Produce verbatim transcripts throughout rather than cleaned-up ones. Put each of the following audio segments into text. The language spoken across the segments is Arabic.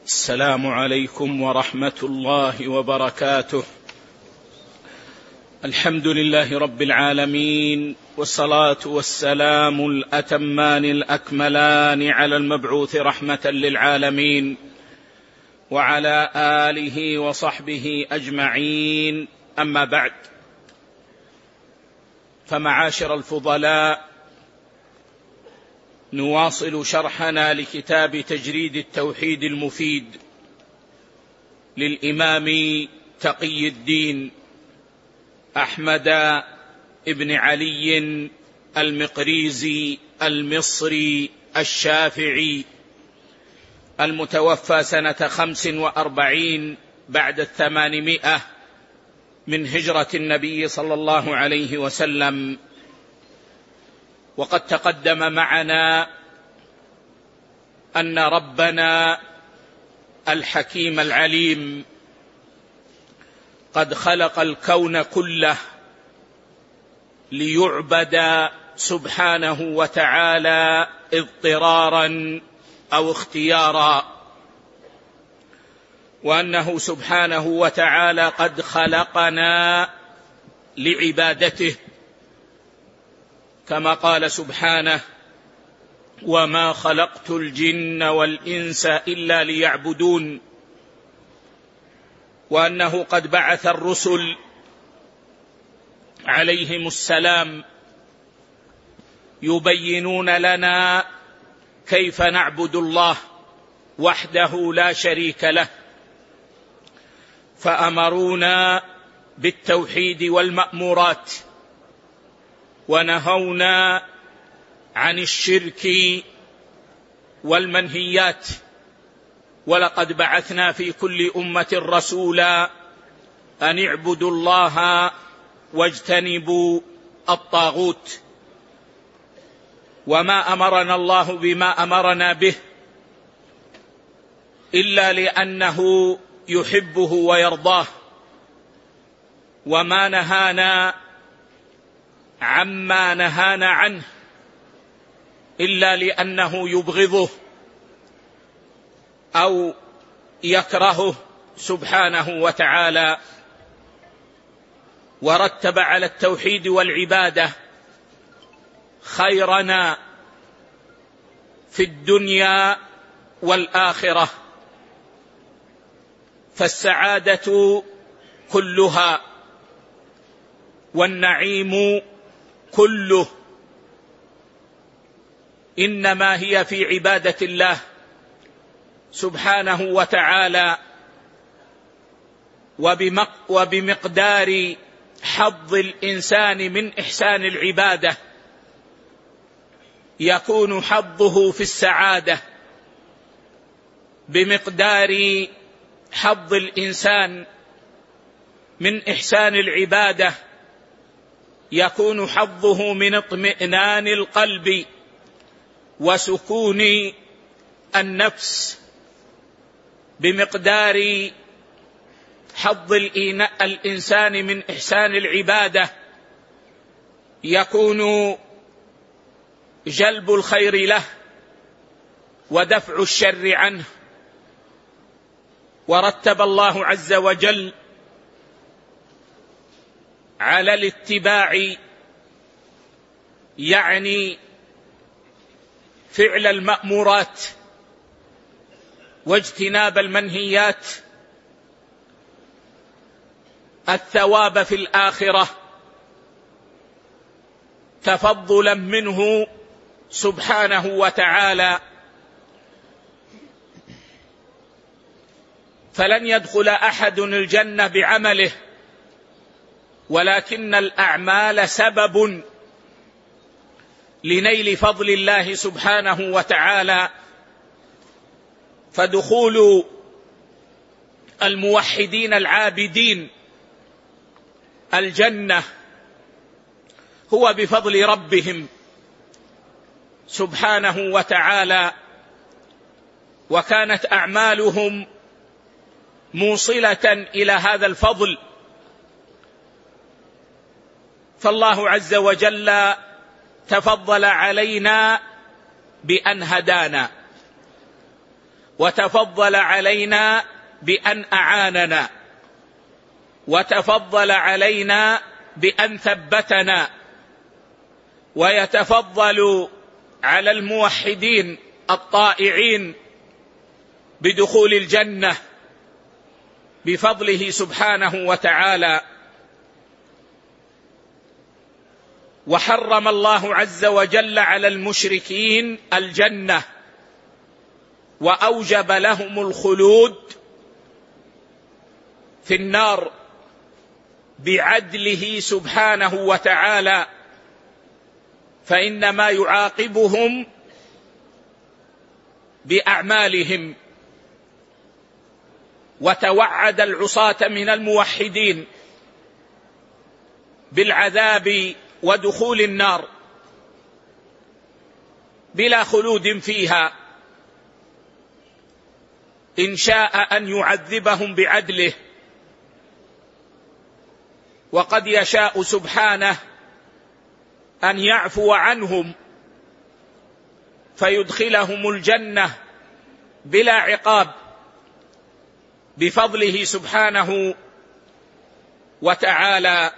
السلام عليكم ورحمة الله وبركاته. الحمد لله رب العالمين، والصلاة والسلام الأتمان الأكملان على المبعوث رحمة للعالمين وعلى آله وصحبه أجمعين. أما بعد، فمعاشر الفضلاء، نواصل شرحنا لكتاب تجريد التوحيد المفيد للإمام تقي الدين أحمد ابن علي المقريزي المصري الشافعي، المتوفى سنة خمس وأربعين بعد الثمانمائة من هجرة النبي صلى الله عليه وسلم. وقد تقدم معنا أن ربنا الحكيم العليم قد خلق الكون كله ليعبد سبحانه وتعالى اضطرارا أو اختيارا، وأنه سبحانه وتعالى قد خلقنا لعبادته، كما قال سبحانه: وما خلقت الجن والإنس إلا ليعبدون، وأنه قد بعث الرسل عليهم السلام يبينون لنا كيف نعبد الله وحده لا شريك له، فأمرونا بالتوحيد والمأمورات، ونهونا عن الشرك والمنهيات. ولقد بعثنا في كل أمة رسولا أن اعبدوا الله واجتنبوا الطاغوت. وما أمرنا الله بما أمرنا به إلا لأنه يحبه ويرضاه، وما نهانا عما نهانا عنه إلا لأنه يبغضه أو يكرهه سبحانه وتعالى. ورتب على التوحيد والعبادة خيرنا في الدنيا والآخرة، فالسعادة كلها والنعيم كله إنما هي في عبادة الله سبحانه وتعالى، وبمقدار حظ الإنسان من إحسان العبادة يكون حظه في السعادة، بمقدار حظ الإنسان من إحسان العبادة يكون حظه من اطمئنان القلب وسكون النفس، بمقدار حظ الإنسان من إحسان العبادة يكون جلب الخير له ودفع الشر عنه. ورتب الله عز وجل على الاتباع، يعني فعل المأمورات واجتناب المنهيات، الثواب في الآخرة تفضلا منه سبحانه وتعالى. فلن يدخل أحد الجنة بعمله، ولكن الأعمال سبب لنيل فضل الله سبحانه وتعالى. فدخول الموحدين العابدين الجنة هو بفضل ربهم سبحانه وتعالى، وكانت أعمالهم موصلة إلى هذا الفضل. فالله عز وجل تفضل علينا بأن هدانا، وتفضل علينا بأن أعاننا، وتفضل علينا بأن ثبتنا، ويتفضل على الموحدين الطائعين بدخول الجنة بفضله سبحانه وتعالى. وحرم الله عز وجل على المشركين الجنة وأوجب لهم الخلود في النار بعدله سبحانه وتعالى، فإنما يعاقبهم بأعمالهم. وتوعد العصاة من الموحدين بالعذاب ودخول النار بلا خلود فيها، إن شاء أن يعذبهم بعدله، وقد يشاء سبحانه أن يعفو عنهم فيدخلهم الجنة بلا عقاب بفضله سبحانه وتعالى.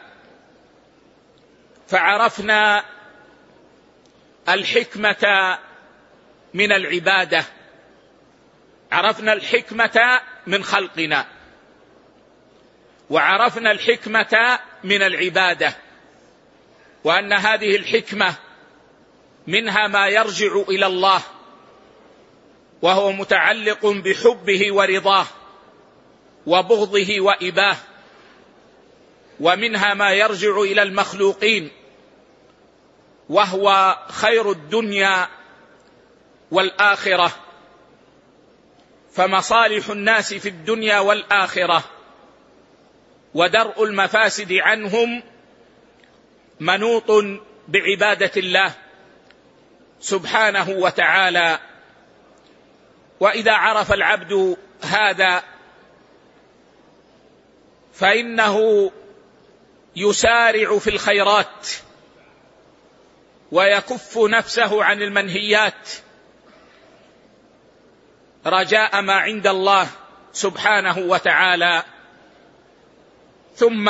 فعرفنا الحكمة من العبادة، عرفنا الحكمة من خلقنا، وعرفنا الحكمة من العبادة، وأن هذه الحكمة منها ما يرجع إلى الله وهو متعلق بحبه ورضاه وبغضه وإباه، ومنها ما يرجع إلى المخلوقين وهو خير الدنيا والآخرة. فمصالح الناس في الدنيا والآخرة ودرء المفاسد عنهم منوط بعبادة الله سبحانه وتعالى. وإذا عرف العبد هذا فإنه يسارع في الخيرات ويكف نفسه عن المنهيات رجاء ما عند الله سبحانه وتعالى. ثم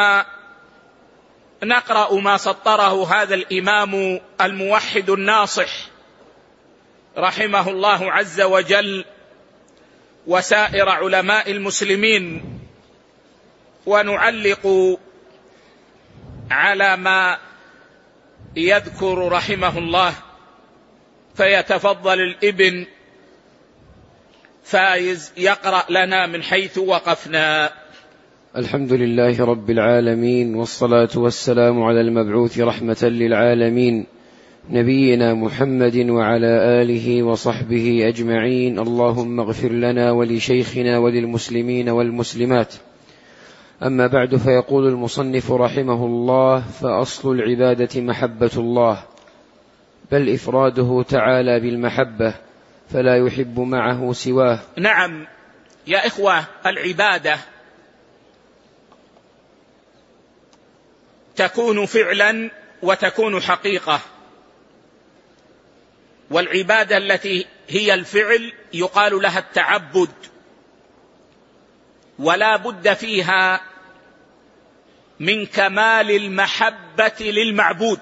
نقرأ ما سطره هذا الإمام الموحد الناصح رحمه الله عز وجل وسائر علماء المسلمين، ونعلق على ما يذكر رحمه الله. فيتفضل الابن فايز يقرأ لنا من حيث وقفنا. الحمد لله رب العالمين، والصلاة والسلام على المبعوث رحمة للعالمين نبينا محمد وعلى آله وصحبه أجمعين. اللهم اغفر لنا ولشيخنا وللمسلمين والمسلمات. أما بعد، فيقول المصنف رحمه الله: فأصل العبادة محبة الله، بل إفراده تعالى بالمحبة، فلا يحب معه سواه. نعم يا إخوة، العبادة تكون فعلا وتكون حقيقة، والعبادة التي هي الفعل يقال لها التعبد، ولا بد فيها من كمال المحبة للمعبود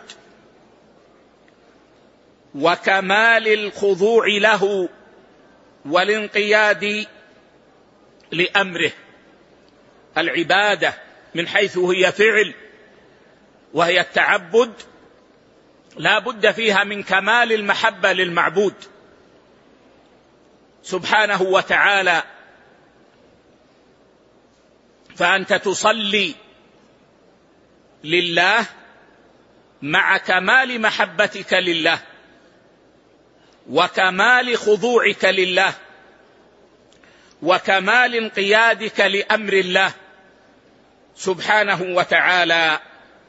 وكمال الخضوع له والانقياد لأمره. العبادة من حيث هي فعل وهي التعبد لا بد فيها من كمال المحبة للمعبود سبحانه وتعالى. فأنت تصلي لله مع كمال محبتك لله وكمال خضوعك لله وكمال انقيادك لأمر الله سبحانه وتعالى.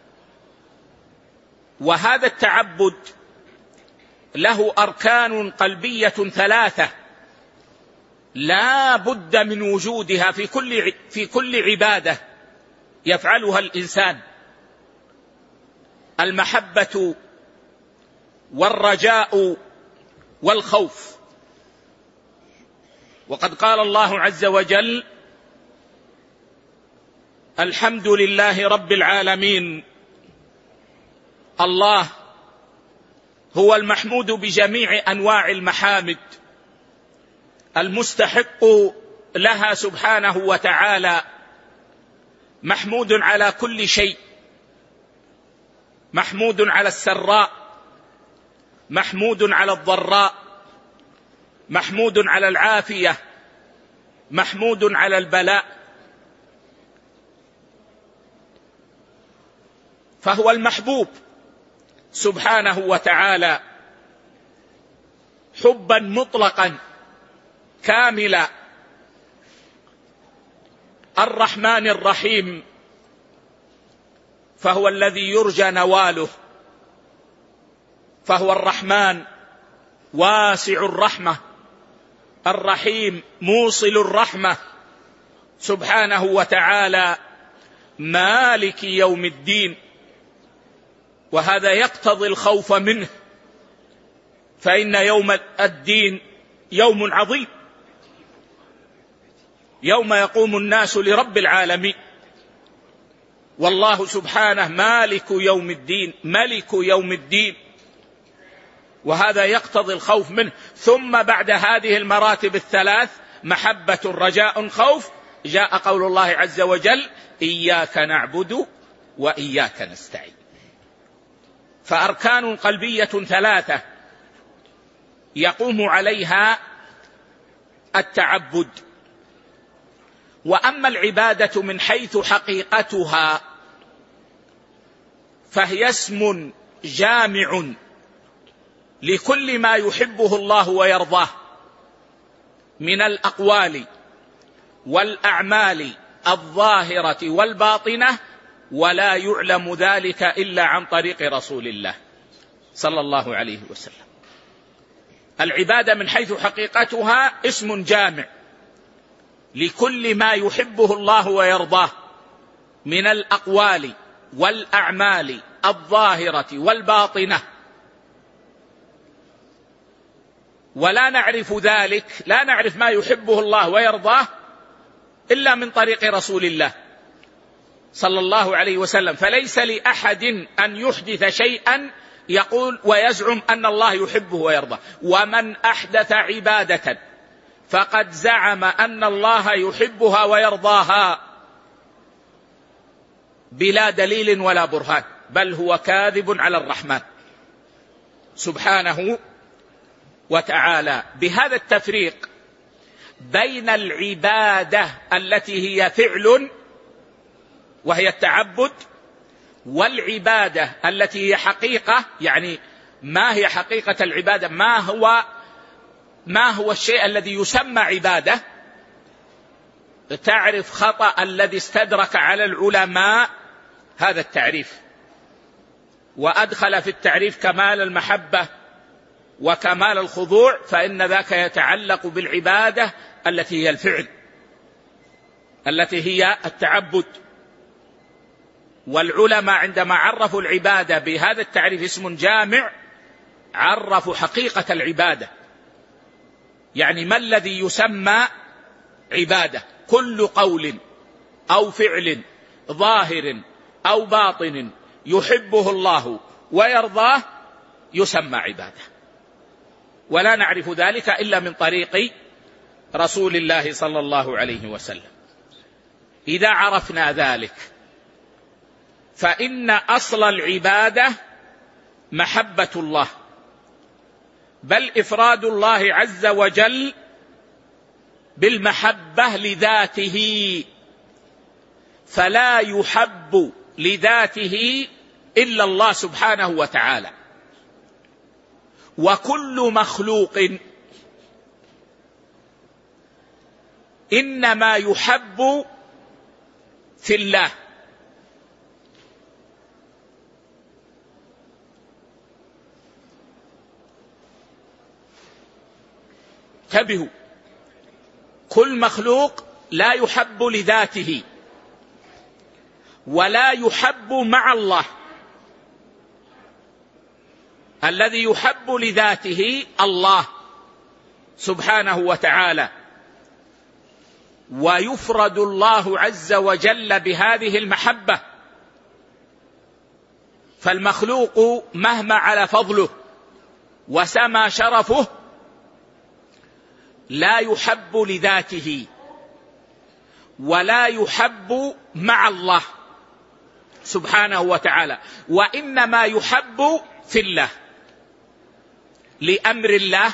وهذا التعبد له أركان قلبية ثلاثة لا بد من وجودها في كل في كل عبادة يفعلها الإنسان: المحبة والرجاء والخوف. وقد قال الله عز وجل: الحمد لله رب العالمين. الله هو المحمود بجميع أنواع المحامد، المستحق لها سبحانه وتعالى، محمود على كل شيء، محمود على السراء، محمود على الضراء، محمود على العافية، محمود على البلاء. فهو المحبوب سبحانه وتعالى حبا مطلقا كاملا. الرحمن الرحيم، فهو الذي يرجى نواله، فهو الرحمن واسع الرحمة، الرحيم موصل الرحمة سبحانه وتعالى، مالك يوم الدين. وهذا يقتضي الخوف منه، فإن يوم الدين يوم عظيم، يوم يقوم الناس لرب العالمين، والله سبحانه مالك يوم الدين، ملك يوم الدين، وهذا يقتضي الخوف منه. ثم بعد هذه المراتب الثلاث، محبة رجاء خوف، جاء قول الله عز وجل: إياك نعبد وإياك نستعين. فأركان قلبية ثلاثة يقوم عليها التعبد. وأما العبادة من حيث حقيقتها فهي اسم جامع لكل ما يحبه الله ويرضاه من الأقوال والأعمال الظاهرة والباطنة، ولا يعلم ذلك إلا عن طريق رسول الله صلى الله عليه وسلم. العبادة من حيث حقيقتها اسم جامع لكل ما يحبه الله ويرضاه من الأقوال والأعمال الظاهرة والباطنة، ولا نعرف ذلك، لا نعرف ما يحبه الله ويرضاه إلا من طريق رسول الله صلى الله عليه وسلم. فليس لأحد أن يحدث شيئا يقول ويزعم أن الله يحبه ويرضاه. ومن أحدث عبادة فقد زعم أن الله يحبها ويرضاها بلا دليل ولا برهان، بل هو كاذب على الرحمن سبحانه وتعالى. بهذا التفريق بين العبادة التي هي فعل وهي التعبد، والعبادة التي هي حقيقة، يعني ما هي حقيقة العبادة، ما هو ما هو الشيء الذي يسمى عبادة. تعرف خطأ الذي استدرك على العلماء هذا التعريف، وأدخل في التعريف كمال المحبة وكمال الخضوع، فإن ذاك يتعلق بالعبادة التي هي الفعل، التي هي التعبد. والعلماء عندما عرفوا العبادة بهذا التعريف اسم جامع، عرفوا حقيقة العبادة، يعني ما الذي يسمى عبادة. كل قول أو فعل ظاهر أو باطن يحبه الله ويرضاه يسمى عبادة، ولا نعرف ذلك إلا من طريق رسول الله صلى الله عليه وسلم. إذا عرفنا ذلك فإن أصل العبادة محبة الله، بل إفراد الله عز وجل بالمحبة لذاته، فلا يحب لذاته إلا الله سبحانه وتعالى. وكل مخلوق إنما يحب في الله، انتبهوا، كل مخلوق لا يحب لذاته ولا يحب مع الله. الذي يحب لذاته الله سبحانه وتعالى، ويفرد الله عز وجل بهذه المحبة. فالمخلوق مهما على فضله وسمى شرفه لا يحب لذاته ولا يحب مع الله سبحانه وتعالى، وإنما يحب في الله لأمر الله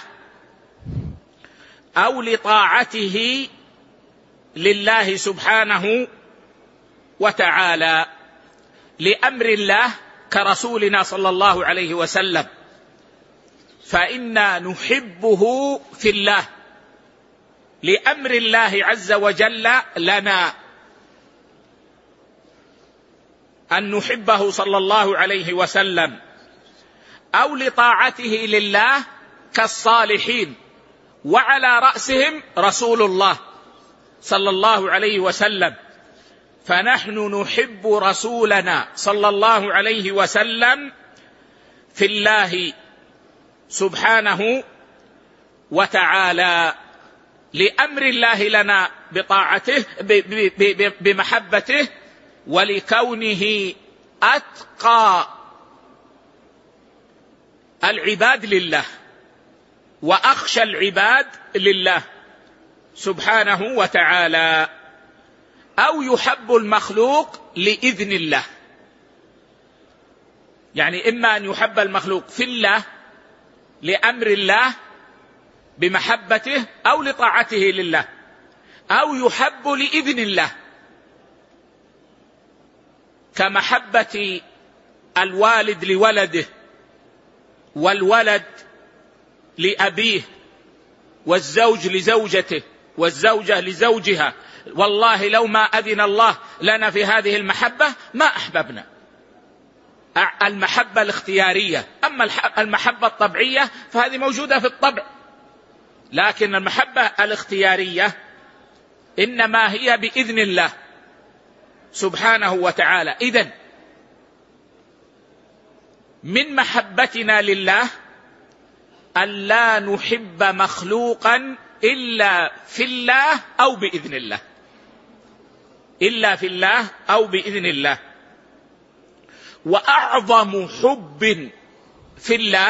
أو لطاعته لله سبحانه وتعالى. لأمر الله كرسولنا صلى الله عليه وسلم، فإنا نحبه في الله لأمر الله عز وجل لنا أن نحبه صلى الله عليه وسلم، أو لطاعته لله كالصالحين، وعلى رأسهم رسول الله صلى الله عليه وسلم. فنحن نحب رسولنا صلى الله عليه وسلم في الله سبحانه وتعالى لأمر الله لنا بطاعته بمحبته، ولكونه أتقى العباد لله وأخشى العباد لله سبحانه وتعالى. أو يحب المخلوق لإذن الله، يعني إما أن يحب المخلوق في الله لأمر الله بمحبته أو لطاعته لله، أو يحب لإذن الله كمحبة الوالد لولده والولد لأبيه والزوج لزوجته والزوجة لزوجها. والله لو ما أذن الله لنا في هذه المحبة ما أحببنا. المحبة الاختيارية، أما المحبة الطبيعية فهذه موجودة في الطبع، لكن المحبة الاختيارية إنما هي بإذن الله سبحانه وتعالى. إذن من محبتنا لله أن لا نحب مخلوقا إلا في الله أو بإذن الله، إلا في الله أو بإذن الله. وأعظم حب في الله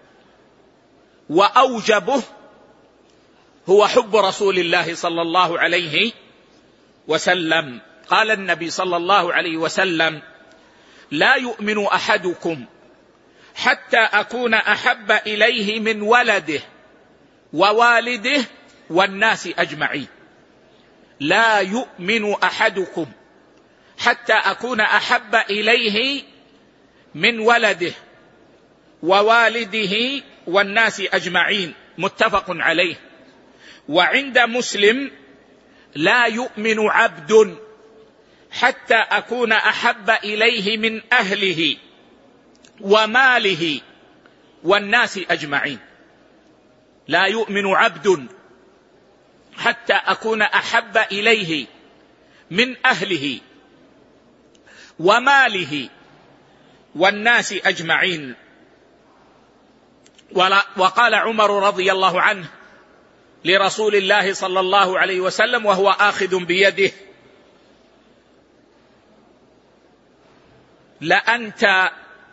وأوجبه هو حب رسول الله صلى الله عليه وسلم. قال النبي صلى الله عليه وسلم: لا يؤمن أحدكم حتى أكون أحب إليه من ولده ووالده والناس أجمعين. لا يؤمن أحدكم حتى أكون أحب إليه من ولده ووالده والناس أجمعين، متفق عليه. وعند مسلم: لا يؤمن عبد حتى أكون أحب إليه من أهله وماله والناس أجمعين. لا يؤمن عبد حتى أكون أحب إليه من أهله وماله والناس أجمعين. وقال عمر رضي الله عنه لرسول الله صلى الله عليه وسلم وهو آخذ بيده: لأنت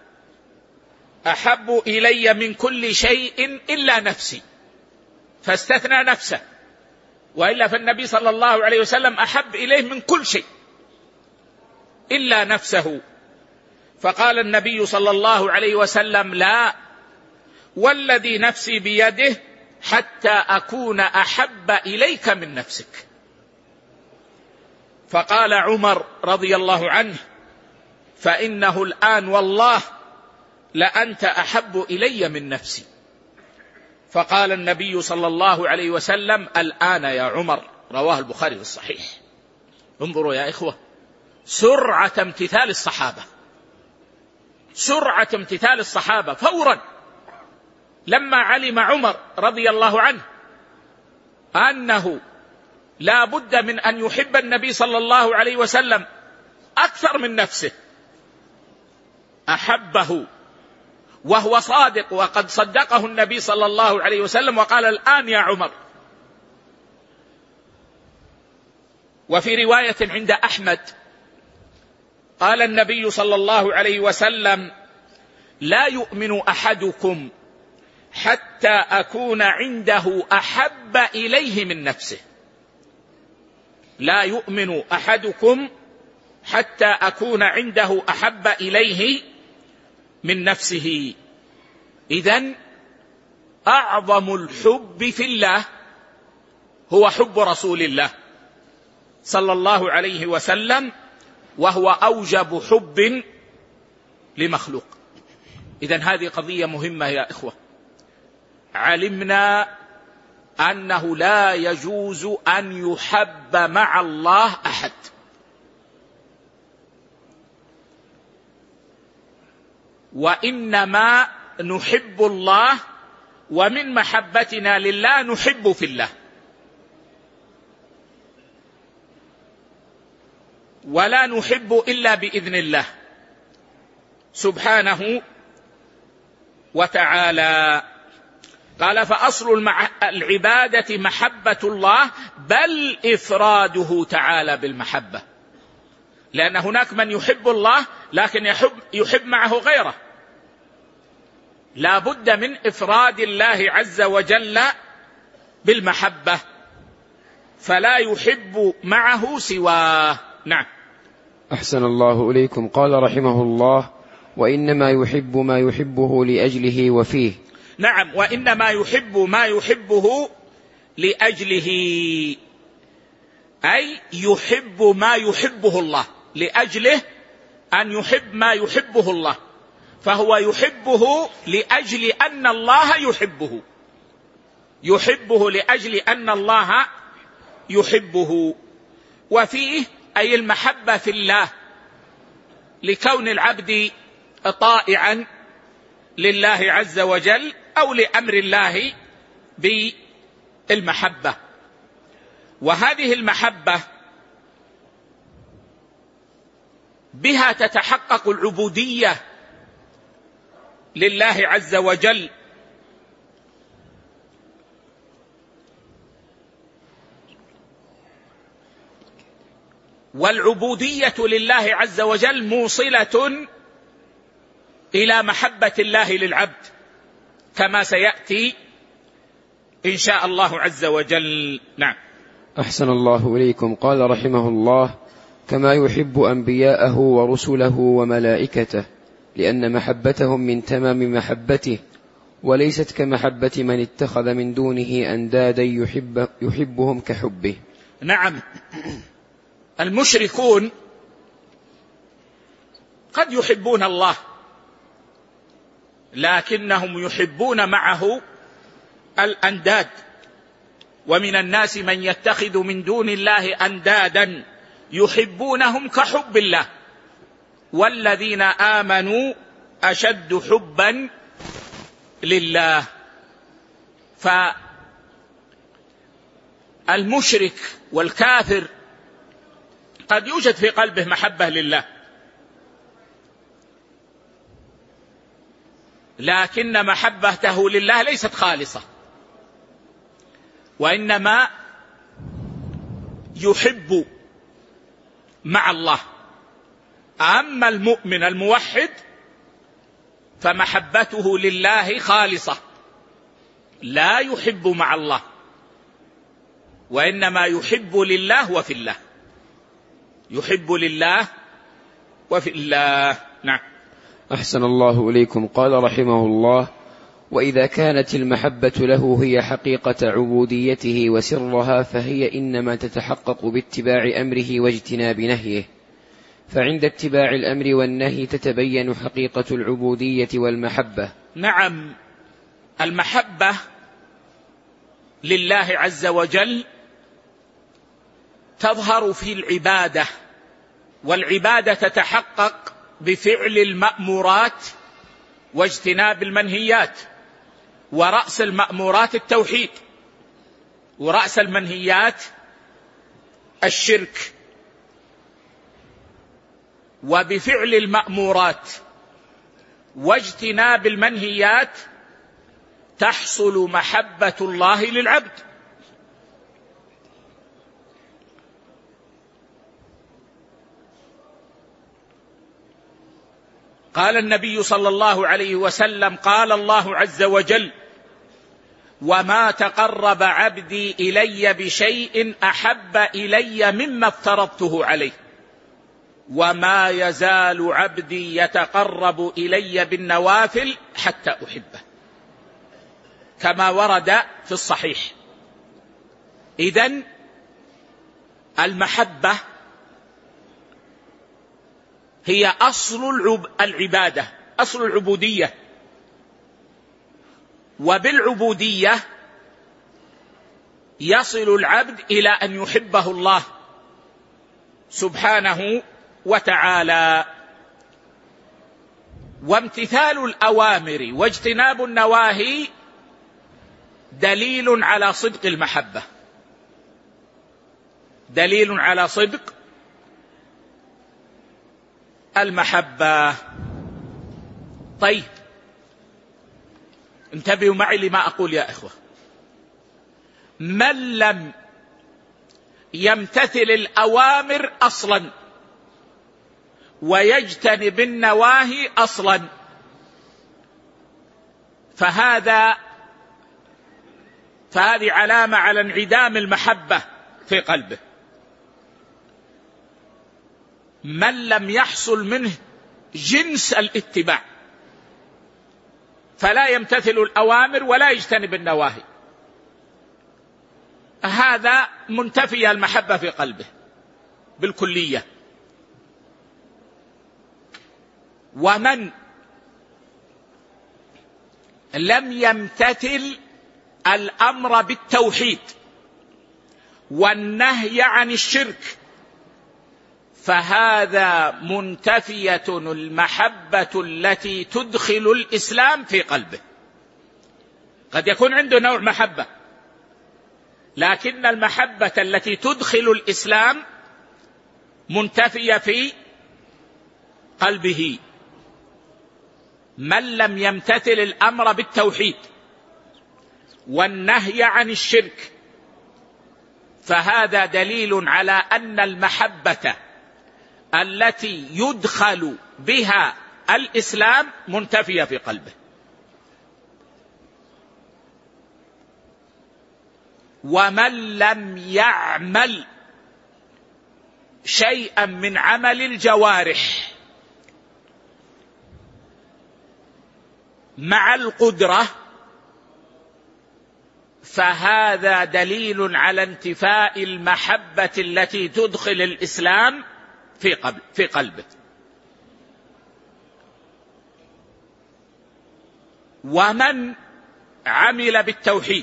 أحب إلي من كل شيء إلا نفسي، فاستثنى نفسه، وإلا فالنبي صلى الله عليه وسلم أحب إليه من كل شيء إلا نفسه. فقال النبي صلى الله عليه وسلم: لا، والذي نفسي بيده حتى أكون أحب إليك من نفسك. فقال عمر رضي الله عنه: فإنه الآن والله لأنت أحب إلي من نفسي. فقال النبي صلى الله عليه وسلم: الآن يا عمر. رواه البخاري في الصحيح. انظروا يا إخوة سرعة امتثال الصحابة، سرعة امتثال الصحابة فورا لما علم عمر رضي الله عنه أنه لا بد من أن يحب النبي صلى الله عليه وسلم أكثر من نفسه، أحبه وهو صادق، وقد صدقه النبي صلى الله عليه وسلم وقال: الآن يا عمر. وفي رواية عند أحمد قال النبي صلى الله عليه وسلم: لا يؤمن أحدكم حتى أكون عنده أحب إليه من نفسه. لا يؤمن أحدكم حتى أكون عنده أحب إليه من نفسه. إذن أعظم الحب في الله هو حب رسول الله صلى الله عليه وسلم، وهو أوجب حب لمخلوق. إذن هذه قضية مهمة يا إخوة. علمنا أنه لا يجوز أن يحب مع الله أحد، وإنما نحب الله، ومن محبتنا لله نحب في الله، ولا نحب إلا بإذن الله سبحانه وتعالى. قال: فأصل العبادة محبة الله، بل إفراده تعالى بالمحبة، لأن هناك من يحب الله لكن يحب, يحب معه غيره. لا بد من إفراد الله عز وجل بالمحبة، فلا يحب معه سواه. نعم. أحسن الله إليكم. قال رحمه الله: وإنما يحب ما يحبه لأجله وفيه. نعم، وإنما يحب ما يحبه لأجله، أي يحب ما يحبه الله، لأجله أن يحب ما يحبه الله، فهو يحبه لأجل أن الله يحبه، يحبه لأجل أن الله يحبه. وفيه أي المحبة في الله، لكون العبد طائعا لله عز وجل أو لأمر الله بالمحبة. وهذه المحبة بها تتحقق العبودية لله عز وجل، والعبودية لله عز وجل موصلة إلى محبة الله للعبد، كما سيأتي إن شاء الله عز وجل. نعم. أحسن الله إليكم. قال رحمه الله: كما يحب أنبياءه ورسله وملائكته، لأن محبتهم من تمام محبته، وليست كمحبة من اتخذ من دونه أندادا يحب يحبهم كحبه. نعم. المشركون قد يحبون الله، لكنهم يحبون معه الأنداد، ومن الناس من يتخذ من دون الله أندادا يحبونهم كحب الله، والذين آمنوا أشد حبا لله. فالمشرك والكافر قد يوجد في قلبه محبة لله، لكن محبته لله ليست خالصة، وإنما يحب مع الله. أما المؤمن الموحد فمحبته لله خالصة، لا يحب مع الله، وإنما يحب لله وفي الله، يحب لله وفي الله. نعم. أحسن الله إليكم. قال رحمه الله: وإذا كانت المحبة له هي حقيقة عبوديته وسرها، فهي إنما تتحقق باتباع أمره واجتناب نهيه، فعند اتباع الأمر والنهي تتبين حقيقة العبودية والمحبة. نعم. المحبة لله عز وجل تظهر في العبادة، والعبادة تتحقق بفعل المأمورات واجتناب المنهيات، ورأس المأمورات التوحيد، ورأس المنهيات الشرك. وبفعل المأمورات واجتناب المنهيات تحصل محبة الله للعبد. قال النبي صلى الله عليه وسلم: قال الله عز وجل: وما تقرب عبدي إلي بشيء أحب إلي مما افترضته عليه، وما يزال عبدي يتقرب إلي بالنوافل حتى أحبه، كما ورد في الصحيح. إذن المحبة هي أصل العبادة، أصل العبودية، وبالعبودية يصل العبد إلى أن يحبه الله سبحانه وتعالى. وامتثال الأوامر واجتناب النواهي دليل على صدق المحبة، دليل على صدق المحبة. طيب، انتبهوا معي لما أقول يا إخوة. من لم يمتثل الأوامر أصلا ويجتنب النواهي أصلا، فهذا فهذه علامة على انعدام المحبة في قلبه. من لم يحصل منه جنس الاتباع، فلا يمتثل الأوامر ولا يجتنب النواهي، هذا منتفي المحبة في قلبه بالكلية. ومن لم يمتثل الأمر بالتوحيد والنهي عن الشرك، فهذا منتفية المحبة التي تدخل الإسلام في قلبه. قد يكون عنده نوع محبة، لكن المحبة التي تدخل الإسلام منتفية في قلبه. من لم يمتثل الأمر بالتوحيد والنهي عن الشرك، فهذا دليل على أن المحبة التي يدخل بها الإسلام منتفية في قلبه. ومن لم يعمل شيئا من عمل الجوارح مع القدرة، فهذا دليل على انتفاء المحبة التي تدخل الإسلام في قلب في قلبه. ومن عمل بالتوحيد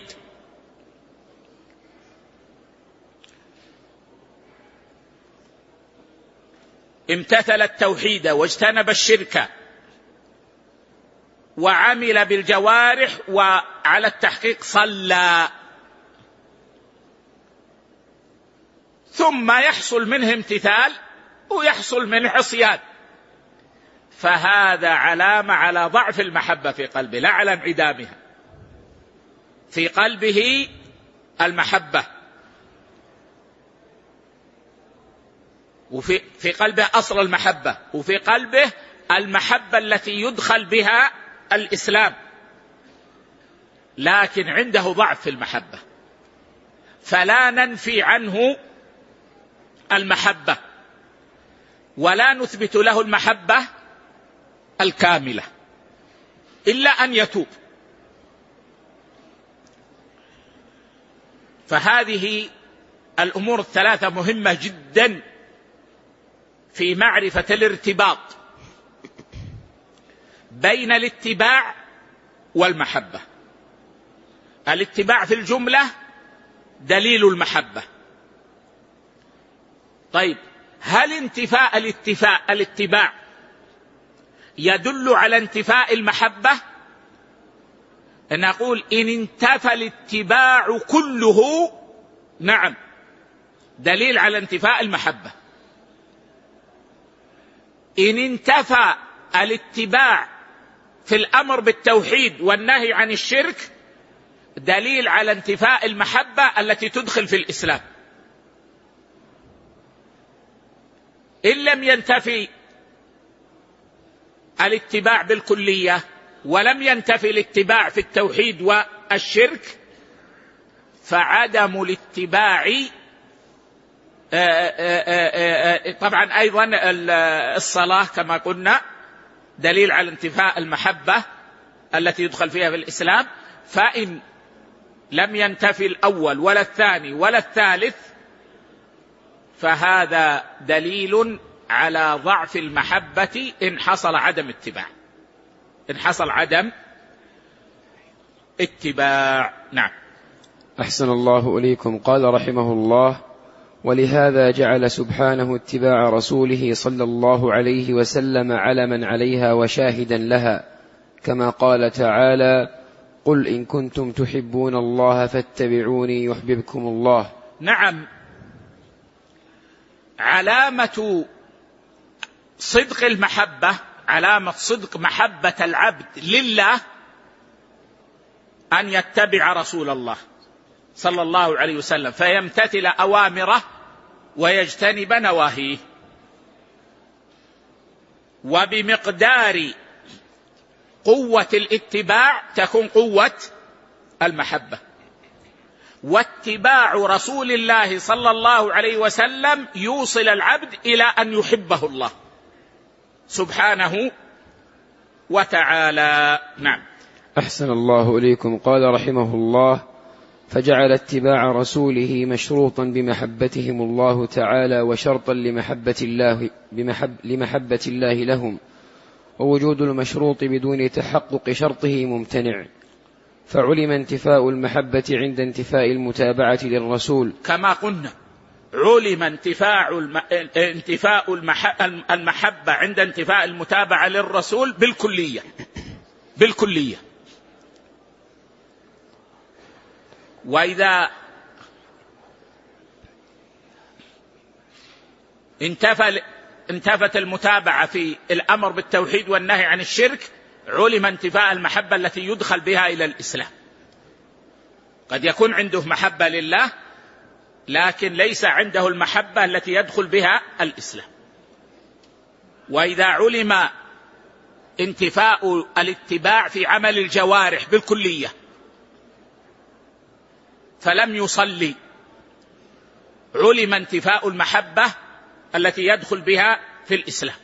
امتثل التوحيد واجتنب الشرك وعمل بالجوارح وعلى التحقيق صلى، ثم يحصل منه امتثال ويحصل منه عصيان، فهذا علامة على ضعف المحبة في قلبه لا على انعدامها. في قلبه المحبة، وفي في قلبه أصل المحبة، وفي قلبه المحبة التي يدخل بها الإسلام، لكن عنده ضعف في المحبة، فلا ننفي عنه المحبة ولا نثبت له المحبة الكاملة إلا أن يتوب. فهذه الأمور الثلاثة مهمة جدا في معرفة الارتباط بين الاتباع والمحبة. الاتباع في الجملة دليل المحبة. طيب، هل انتفاء الاتفاء الاتباع يدل على انتفاء المحبة؟ نقول إن انتفى الاتباع كله نعم دليل على انتفاء المحبة. إن انتفى الاتباع في الأمر بالتوحيد والنهي عن الشرك دليل على انتفاء المحبة التي تدخل في الإسلام. إن لم ينتفي الاتباع بالكلية ولم ينتفي الاتباع في التوحيد والشرك، فعدم الاتباع طبعا أيضا الصلاة كما قلنا دليل على انتفاء المحبة التي يدخل فيها في الإسلام، فإن لم ينتفي الأول ولا الثاني ولا الثالث فهذا دليل على ضعف المحبة إن حصل عدم اتباع إن حصل عدم اتباع. نعم. أحسن الله إليكم. قال رحمه الله: ولهذا جعل سبحانه اتباع رسوله صلى الله عليه وسلم علما عليها وشاهدا لها، كما قال تعالى: قل إن كنتم تحبون الله فاتبعوني يحببكم الله. نعم، علامة صدق المحبة، علامة صدق محبة العبد لله أن يتبع رسول الله صلى الله عليه وسلم فيمتثل أوامره ويجتنب نواهيه، وبمقدار قوة الاتباع تكون قوة المحبة. واتباع رسول الله صلى الله عليه وسلم يوصل العبد إلى أن يحبه الله سبحانه وتعالى. نعم. أحسن الله إليكم. قال رحمه الله: فجعل اتباع رسوله مشروطا بمحبتهم الله تعالى وشرطا لمحبة الله, بمحب لمحبة الله لهم، ووجود المشروط بدون تحقق شرطه ممتنع، فعلم انتفاء المحبة عند انتفاء المتابعة للرسول. كما قلنا علم انتفاع الم... انتفاء المح... المحبة عند انتفاء المتابعة للرسول بالكلية بالكلية. وإذا انتفى انتفت المتابعة في الأمر بالتوحيد والنهي عن الشرك علم انتفاء المحبة التي يدخل بها إلى الإسلام. قد يكون عنده محبة لله لكن ليس عنده المحبة التي يدخل بها الإسلام. وإذا علم انتفاء الاتباع في عمل الجوارح بالكلية فلم يصلي علم انتفاء المحبة التي يدخل بها في الإسلام.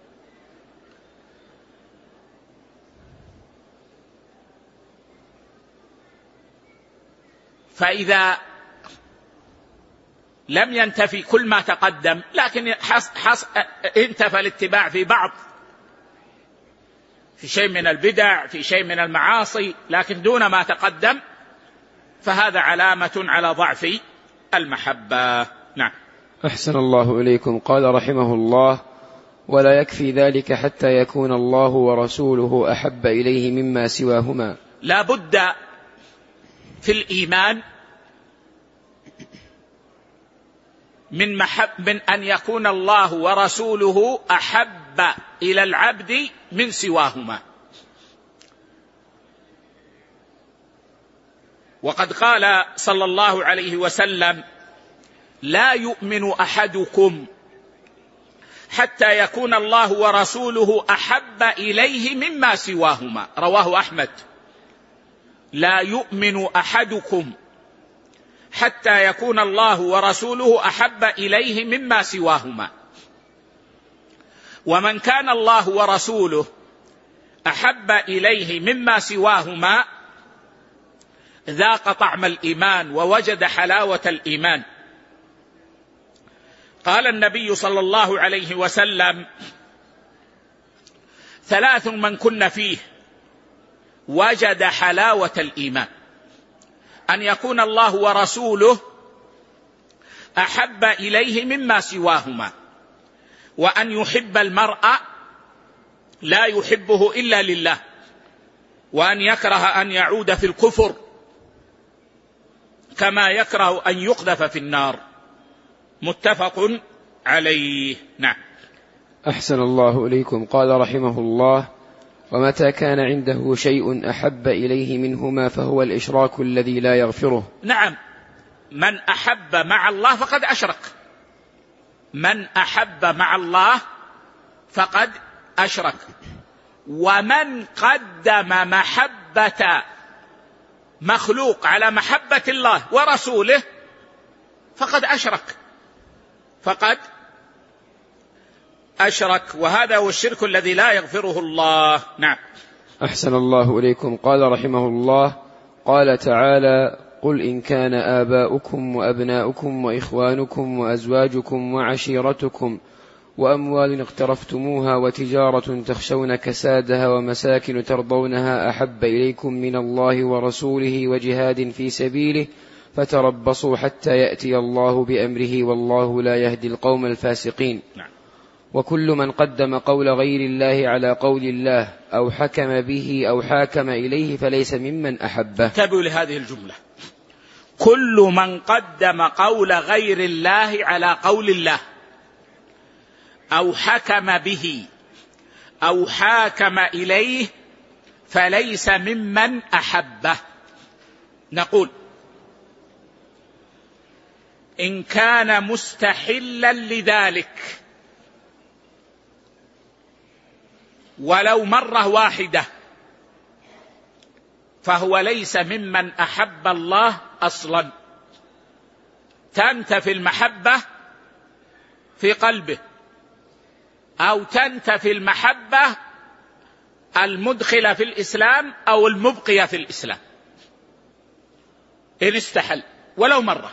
فإذا لم ينتفي كل ما تقدم لكن حص حص انتفى الاتباع في بعض، في شيء من البدع، في شيء من المعاصي، لكن دون ما تقدم، فهذا علامة على ضعف المحبة. نعم. أحسن الله إليكم. قال رحمه الله: ولا يكفي ذلك حتى يكون الله ورسوله أحب إليه مما سواهما. لا بد في الإيمان من, محب من أن يكون الله ورسوله أحب إلى العبد من سواهما. وقد قال صلى الله عليه وسلم: لا يؤمن أحدكم حتى يكون الله ورسوله أحب إليه مما سواهما. رواه أحمد. لا يؤمن أحدكم حتى يكون الله ورسوله أحب إليه مما سواهما. ومن كان الله ورسوله أحب إليه مما سواهما ذاق طعم الإيمان ووجد حلاوة الإيمان. قال النبي صلى الله عليه وسلم: ثلاث من كن فيه وجد حلاوة الإيمان: أن يكون الله ورسوله أحب إليه مما سواهما، وأن يحب المرء لا يحبه إلا لله، وأن يكره أن يعود في الكفر كما يكره أن يقذف في النار. متفق عليه. نعم. أحسن الله إليكم. قال رحمه الله: ومتى كان عنده شيء أحب إليه منهما فهو الإشراك الذي لا يغفره. نعم، من أحب مع الله فقد أشرك. من أحب مع الله فقد أشرك. ومن قدم محبة مخلوق على محبة الله ورسوله فقد أشرك فقد أشرك وهذا هو الشرك الذي لا يغفره الله. نعم. أحسن الله إليكم. قال رحمه الله: قال تعالى: قل إن كان آباؤكم وأبناؤكم وإخوانكم وأزواجكم وعشيرتكم وأموال اقترفتموها وتجارة تخشون كسادها ومساكن ترضونها أحب إليكم من الله ورسوله وجهاد في سبيله فتربصوا حتى يأتي الله بأمره والله لا يهدي القوم الفاسقين. نعم. وكل من قدم قول غير الله على قول الله أو حكم به أو حاكم إليه فليس ممن أحبه. انتبهوا لهذه الجملة: كل من قدم قول غير الله على قول الله أو حكم به أو حاكم إليه فليس ممن أحبه. نقول: إن كان مستحلا لذلك ولو مرة واحدة فهو ليس ممن أحب الله أصلا. تنتفي المحبة في قلبه أو تنتفي المحبة المدخلة في الإسلام أو المبقية في الإسلام إن استحل ولو مرة.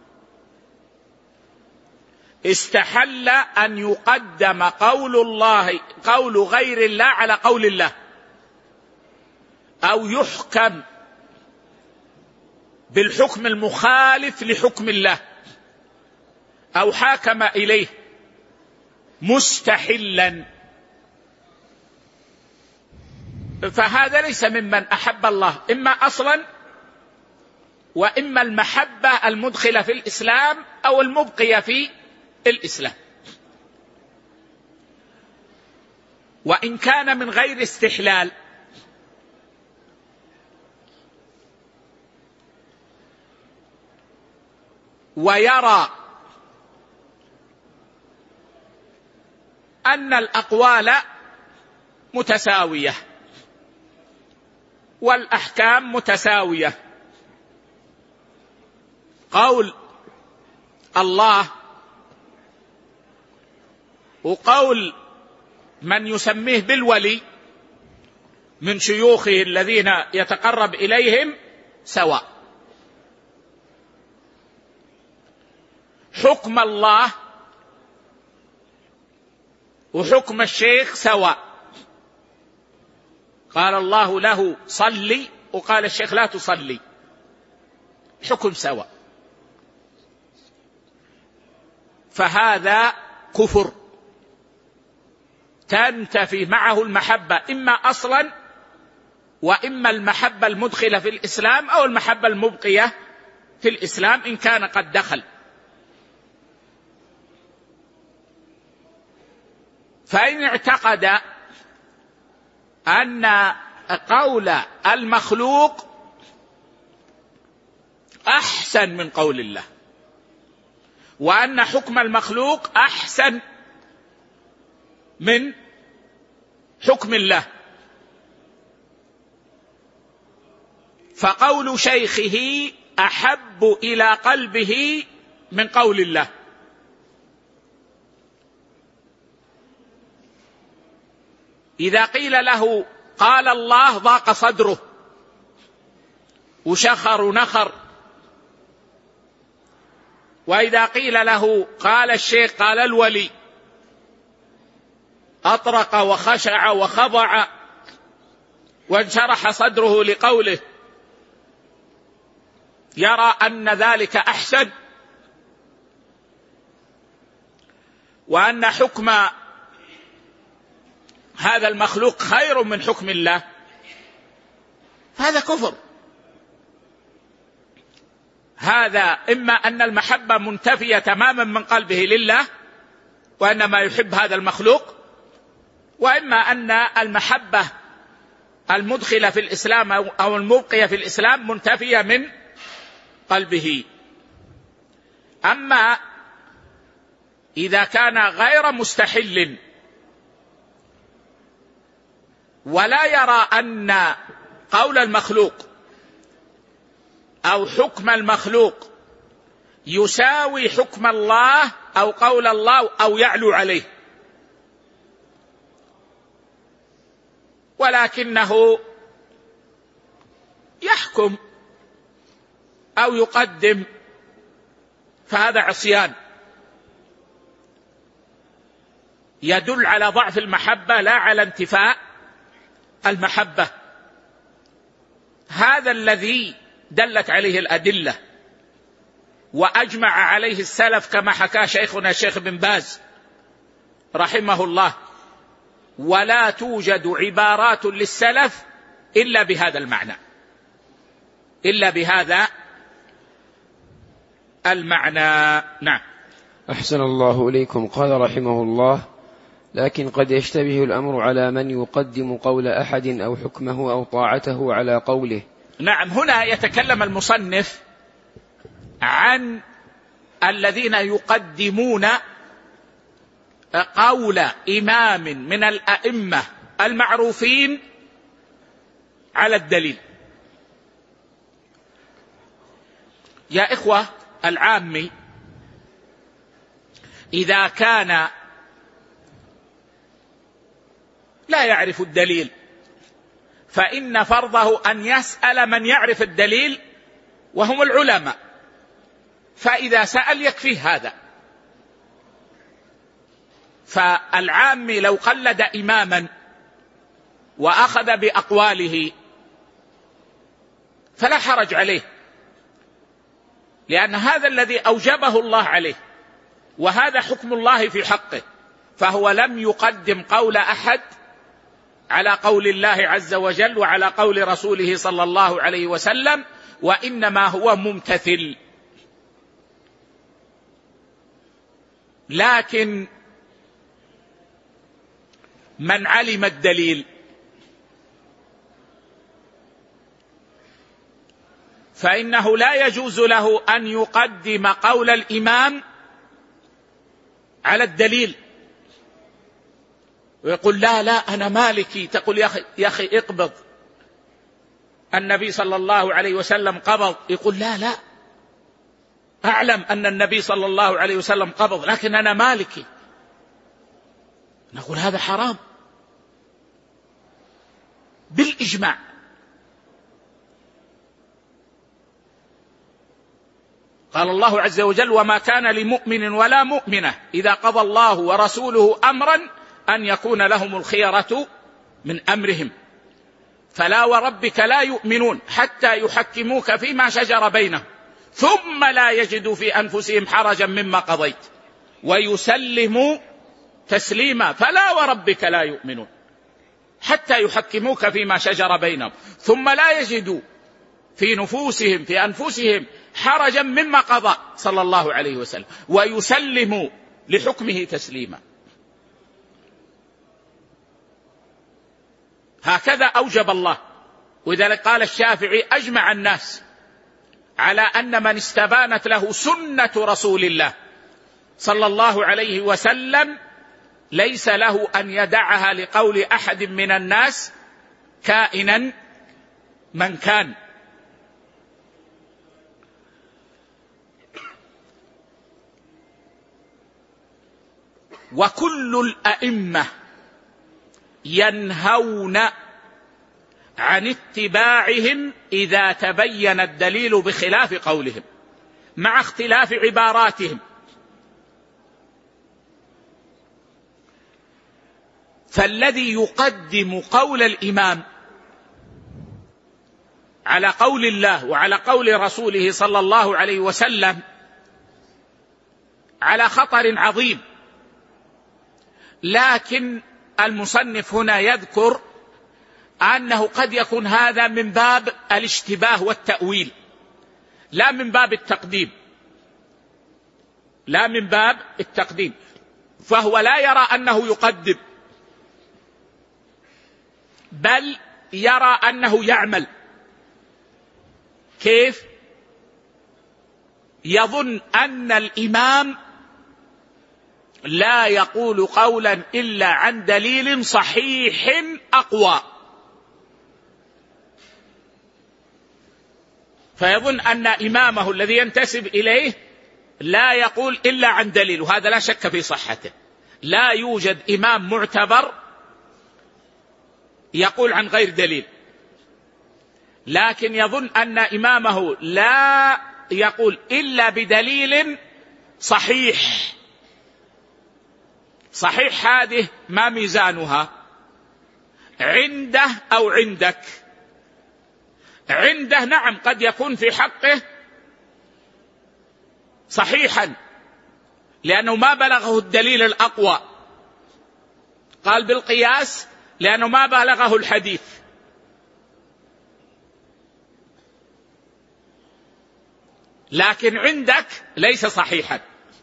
استحل أن يقدم قول الله قول غير الله على قول الله أو يحكم بالحكم المخالف لحكم الله أو حاكم إليه مستحلا، فهذا ليس ممن أحب الله إما أصلا وإما المحبة المدخلة في الإسلام أو المبقية في الإسلام. وإن كان من غير استحلال ويرى أن الأقوال متساوية والأحكام متساوية، قول الله وقول من يسميه بالولي من شيوخه الذين يتقرب إليهم سواء، حكم الله وحكم الشيخ سواء. قال الله له صلي وقال الشيخ لا تصلي، حكم سواء، فهذا كفر تنتفي معه المحبة إما أصلا وإما المحبة المدخلة في الإسلام أو المحبة المبقية في الإسلام إن كان قد دخل. فإن اعتقد أن قول المخلوق أحسن من قول الله وأن حكم المخلوق أحسن من حكم الله، فقول شيخه أحب إلى قلبه من قول الله، إذا قيل له قال الله ضاق صدره وشخر نخر، وإذا قيل له قال الشيخ قال الولي أطرق وخشع وخضع وانشرح صدره لقوله، يرى أن ذلك أحسن وأن حكم هذا المخلوق خير من حكم الله، هذا كفر. هذا إما أن المحبة منتفية تماما من قلبه لله وأنما يحب هذا المخلوق، وإما أن المحبة المدخلة في الإسلام أو المبقية في الإسلام منتفية من قلبه. أما إذا كان غير مستحل ولا يرى أن قول المخلوق أو حكم المخلوق يساوي حكم الله أو قول الله أو يعلو عليه، ولكنه يحكم أو يقدم، فهذا عصيان يدل على ضعف المحبة لا على انتفاء المحبة. هذا الذي دلت عليه الأدلة وأجمع عليه السلف كما حكى شيخنا الشيخ بن باز رحمه الله، ولا توجد عبارات للسلف إلا بهذا المعنى، إلا بهذا المعنى. نعم. أحسن الله إليكم. قال رحمه الله: لكن قد يشتبه الأمر على من يقدم قول أحد أو حكمه أو طاعته على قوله. نعم، هنا يتكلم المصنف عن الذين يقدمون قول إمام من الأئمة المعروفين على الدليل. يا إخوة، العامي إذا كان لا يعرف الدليل فإن فرضه أن يسأل من يعرف الدليل وهم العلماء، فإذا سأل يكفيه هذا. فالعامي لو قلد إماما وأخذ بأقواله فلا حرج عليه، لأن هذا الذي أوجبه الله عليه وهذا حكم الله في حقه، فهو لم يقدم قول أحد على قول الله عز وجل وعلى قول رسوله صلى الله عليه وسلم، وإنما هو ممتثل. لكن من علم الدليل فإنه لا يجوز له أن يقدم قول الإمام على الدليل ويقول لا لا أنا مالكي، تقول يا أخي, يا أخي اقبض، النبي صلى الله عليه وسلم قبض، يقول لا لا أعلم أن النبي صلى الله عليه وسلم قبض لكن أنا مالكي، نقول هذا حرام بالإجماع. قال الله عز وجل: وما كان لمؤمن ولا مؤمنة إذا قضى الله ورسوله أمرا أن يكون لهم الخيرة من أمرهم، فلا وربك لا يؤمنون حتى يحكموك فيما شجر بينهم ثم لا يجدوا في أنفسهم حرجا مما قضيت ويسلموا تسليما. فلا وربك لا يؤمنون حتى يحكموك فيما شجر بينهم ثم لا يجدوا في نفوسهم في أنفسهم حرجا مما قضى صلى الله عليه وسلم ويسلموا لحكمه تسليما. هكذا أوجب الله. ولذلك قال الشافعي: أجمع الناس على أن من استبانت له سنة رسول الله صلى الله عليه وسلم ليس له أن يدعها لقول أحد من الناس كائنا من كان. وكل الأئمة ينهون عن اتباعهم إذا تبين الدليل بخلاف قولهم مع اختلاف عباراتهم. فالذي يقدم قول الإمام على قول الله وعلى قول رسوله صلى الله عليه وسلم على خطر عظيم. لكن المصنف هنا يذكر أنه قد يكون هذا من باب الاشتباه والتأويل لا من باب التقديم، لا من باب التقديم، فهو لا يرى أنه يقدم بل يرى أنه يعمل. كيف؟ يظن أن الإمام لا يقول قولا إلا عن دليل صحيح أقوى، فيظن أن إمامه الذي ينتسب إليه لا يقول إلا عن دليل، وهذا لا شك في صحته. لا يوجد إمام معتبر يقول عن غير دليل، لكن يظن أن إمامه لا يقول إلا بدليل صحيح. صحيح هذه ما ميزانها؟ عنده أو عندك؟ عنده نعم قد يكون في حقه صحيحا لأنه ما بلغه الدليل الأقوى، قال بالقياس لأنه ما بلغه الحديث. لكن عندك ليس صحيحا.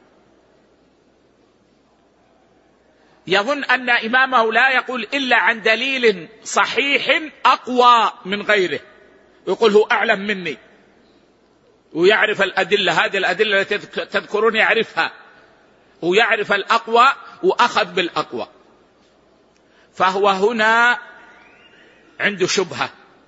يظن أن إمامه لا يقول إلا عن دليل صحيح أقوى من غيره، يقول هو أعلم مني ويعرف الأدلة، هذه الأدلة التي تذكرون يعرفها ويعرف الأقوى وأخذ بالأقوى. فهو هنا عنده شبهة،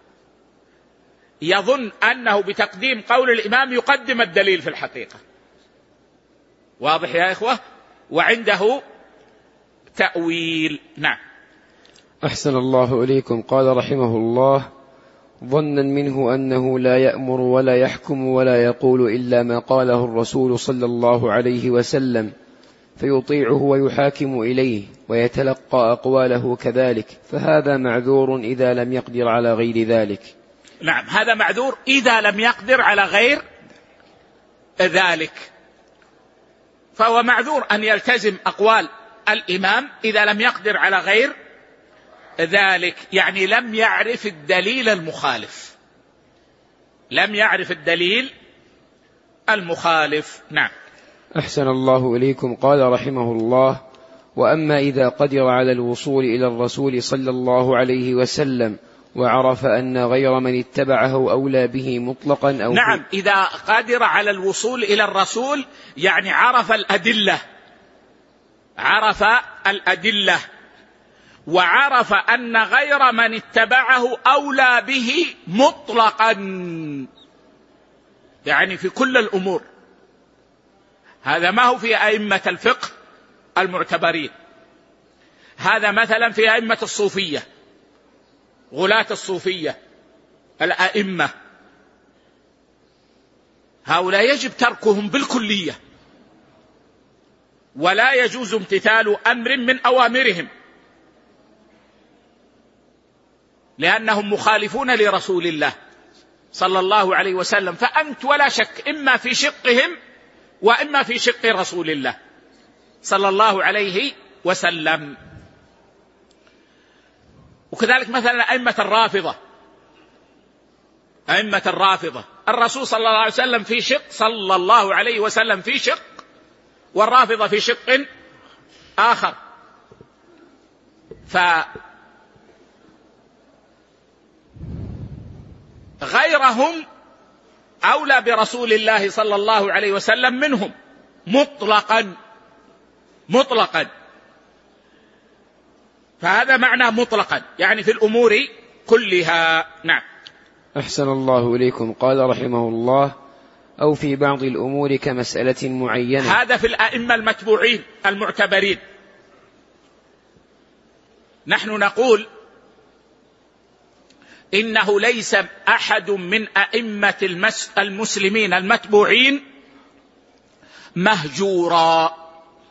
يظن أنه بتقديم قول الإمام يقدم الدليل في الحقيقة. واضح يا إخوة؟ وعنده تأويل. نعم. أحسن الله إليكم. قال رحمه الله: ظنا منه أنه لا يأمر ولا يحكم ولا يقول إلا ما قاله الرسول صلى الله عليه وسلم، فيطيعه ويحاكم إليه ويتلقى أقواله كذلك، فهذا معذور إذا لم يقدر على غير ذلك. نعم، هذا معذور إذا لم يقدر على غير ذلك، فهو معذور أن يلتزم أقوال الإمام إذا لم يقدر على غير ذلك، يعني لم يعرف الدليل المخالف، لم يعرف الدليل المخالف. نعم. أحسن الله إليكم. قال رحمه الله: وأما إذا قدر على الوصول إلى الرسول صلى الله عليه وسلم وعرف أن غير من اتبعه أولى به مطلقا أو نعم، إذا قدر على الوصول إلى الرسول يعني عرف الأدلة، عرف الأدلة وعرف أن غير من اتبعه أولى به مطلقا، يعني في كل الأمور. هذا ما هو في أئمة الفقه المعتبرين، هذا مثلا في أئمة الصوفية، غلاة الصوفية الأئمة، هؤلاء يجب تركهم بالكلية، ولا يجوز امتثال أمر من أوامرهم، لأنهم مخالفون لرسول الله صلى الله عليه وسلم. فأنت ولا شك إما في شقهم وإما في شق رسول الله صلى الله عليه وسلم. وكذلك مثلا أئمة الرافضة، أئمة الرافضة الرسول صلى الله عليه وسلم في شق، صلى الله عليه وسلم في شق، والرافضة في شق آخر. فغيرهم أولى برسول الله صلى الله عليه وسلم منهم مطلقا مطلقا. فهذا معنى مطلقا، يعني في الأمور كلها. نعم. أحسن الله إليكم. قال رحمه الله: أو في بعض الأمور كمسألة معينة. هذا في الأئمة المتبوعين المعتبرين. نحن نقول إنه ليس أحد من أئمة المسلمين المتبوعين مهجورا.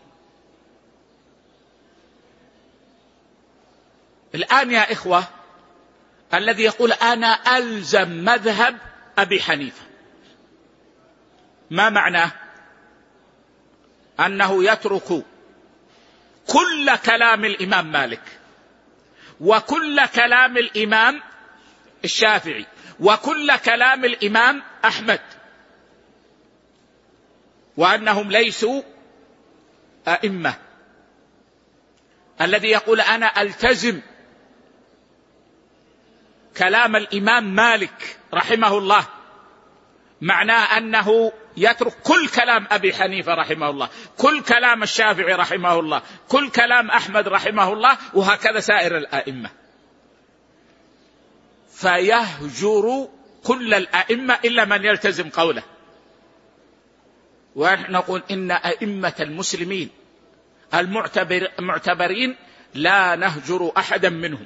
الآن يا إخوة، الذي يقول أنا ألزم مذهب أبي حنيفة، ما معناه؟ أنه يترك كل كلام الإمام مالك وكل كلام الإمام الشافعي وكل كلام الإمام أحمد، وأنهم ليسوا أئمة. الذي يقول أنا ألتزم كلام الإمام مالك رحمه الله معناه أنه يترك كل كلام أبي حنيفة رحمه الله، كل كلام الشافعي رحمه الله، كل كلام أحمد رحمه الله، وهكذا سائر الأئمة. فيهجر كل الأئمة إلا من يلتزم قوله. ونحن نقول إن أئمة المسلمين المعتبر المعتبرين لا نهجر أحدا منهم،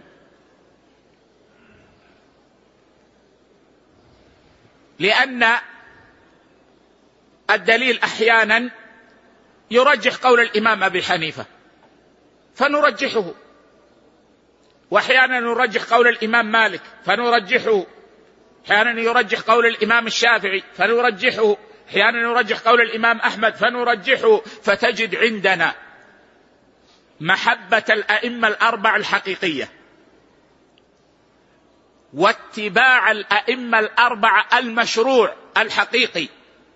لأن الدليل أحيانا يرجح قول الإمام أبي حنيفة فنرجحه، وأحيانا نرجح قول الإمام مالك فنرجحه، أحيانا يرجح قول الإمام الشافعي فنرجحه، أحيانا يرجح قول الإمام أحمد فنرجحه. فتجد عندنا محبة الأئمة الأربع الحقيقية واتباع الأئمة الأربع المشروع الحقيقي.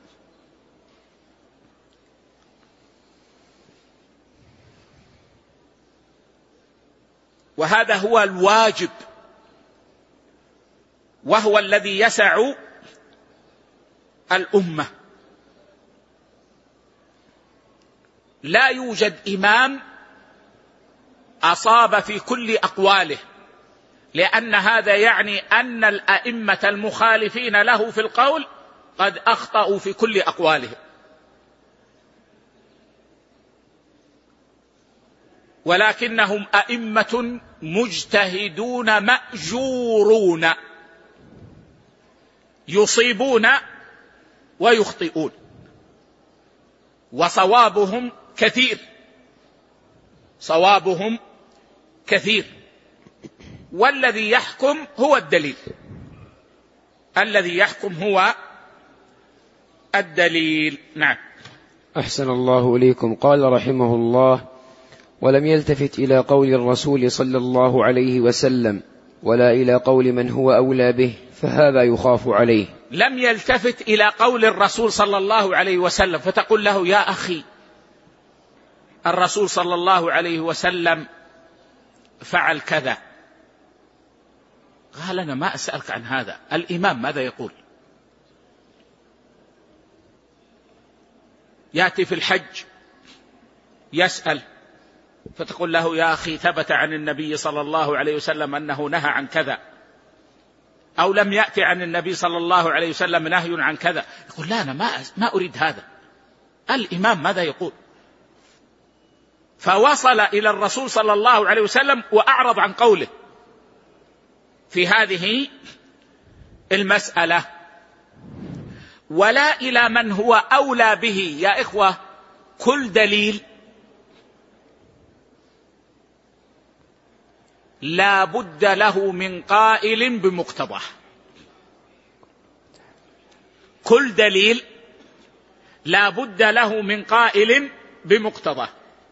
وهذا هو الواجب، وهو الذي يسع الأمة. لا يوجد إمام أصاب في كل أقواله، لأن هذا يعني أن الأئمة المخالفين له في القول قد أخطأوا في كل أقوالهم. ولكنهم أئمة مجتهدون مأجورون، يصيبون ويخطئون، وصوابهم كثير، صوابهم كثير. والذي يحكم هو الدليل، الذي يحكم هو الدليل. نعم. أحسن الله إليكم. قال رحمه الله: ولم يلتفت إلى قول الرسول صلى الله عليه وسلم ولا إلى قول من هو أولى به، فهذا يخاف عليه. لم يلتفت إلى قول الرسول صلى الله عليه وسلم، فتقول له: يا أخي، الرسول صلى الله عليه وسلم فعل كذا. قال: أنا ما أسألك عن هذا، الإمام ماذا يقول؟ يأتي في الحج يسأل، فتقول له: يا أخي، ثبت عن النبي صلى الله عليه وسلم أنه نهى عن كذا، أو لم يأتي عن النبي صلى الله عليه وسلم نهي عن كذا. يقول: لا، أنا ما ما أريد هذا، الإمام ماذا يقول؟ فوصل إلى الرسول صلى الله عليه وسلم وأعرض عن قوله في هذه المسألة. ولا إلى من هو أولى به. يا إخوة، كل دليل لا بد له من قائل بمقتضاه، كل دليل لا بد له من قائل بمقتضاه.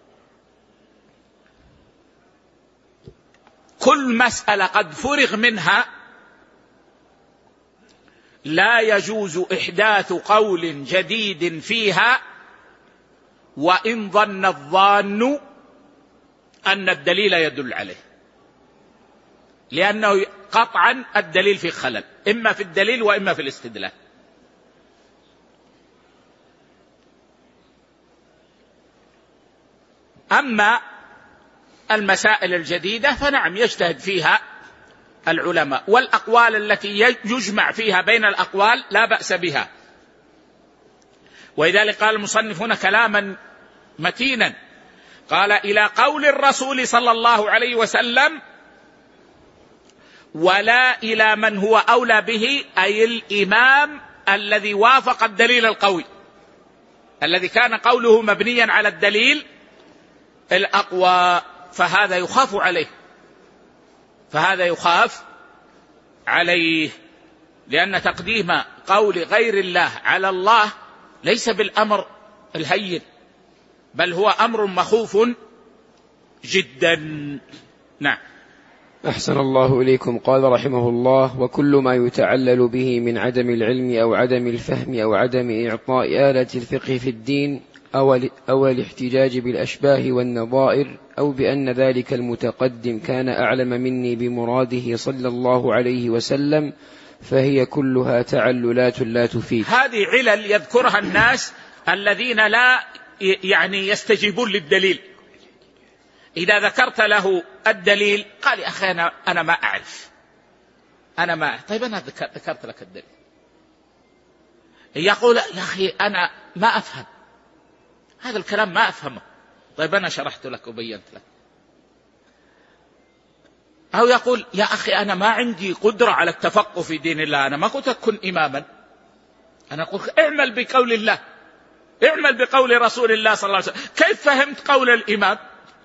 كل مسألة قد فرغ منها لا يجوز إحداث قول جديد فيها، وإن ظن الظان أن الدليل يدل عليه، لأنه قطعا الدليل في خلل، إما في الدليل وإما في الاستدلال. أما المسائل الجديدة فنعم يجتهد فيها العلماء، والأقوال التي يجمع فيها بين الأقوال لا بأس بها. ولذلك قال المصنفون كلاما متينا، قال: إلى قول الرسول صلى الله عليه وسلم ولا إلى من هو أولى به، أي الإمام الذي وافق الدليل القوي، الذي كان قوله مبنيا على الدليل الأقوى، فهذا يخاف عليه، فهذا يخاف عليه. لأن تقديم قول غير الله على الله ليس بالأمر الهين، بل هو أمر مخوف جدا. نعم. أحسن الله إليكم. قال رحمه الله: وكل ما يتعلل به من عدم العلم أو عدم الفهم أو عدم إعطاء آلة الفقه في الدين أو الاحتجاج بالأشباه والنظائر، أو بأن ذلك المتقدم كان أعلم مني بمراده صلى الله عليه وسلم، فهي كلها تعللات لا تفيد. هذه علل يذكرها الناس الذين لا يعني يستجيبون للدليل. إذا ذكرت له الدليل قال: يا أخي، أنا, أنا ما أعرف، أنا ما طيب أنا ذكرت لك الدليل. يقول يا أخي أنا ما أفهم هذا الكلام، ما أفهمه. طيب أنا شرحت لك وبينت لك. أو يقول يا أخي أنا ما عندي قدرة على التفقه في دين الله، أنا ما قلت كن إماما، أنا أقول اعمل بقول الله، اعمل بقول رسول الله صلى الله عليه وسلم. كيف فهمت قول الإمام؟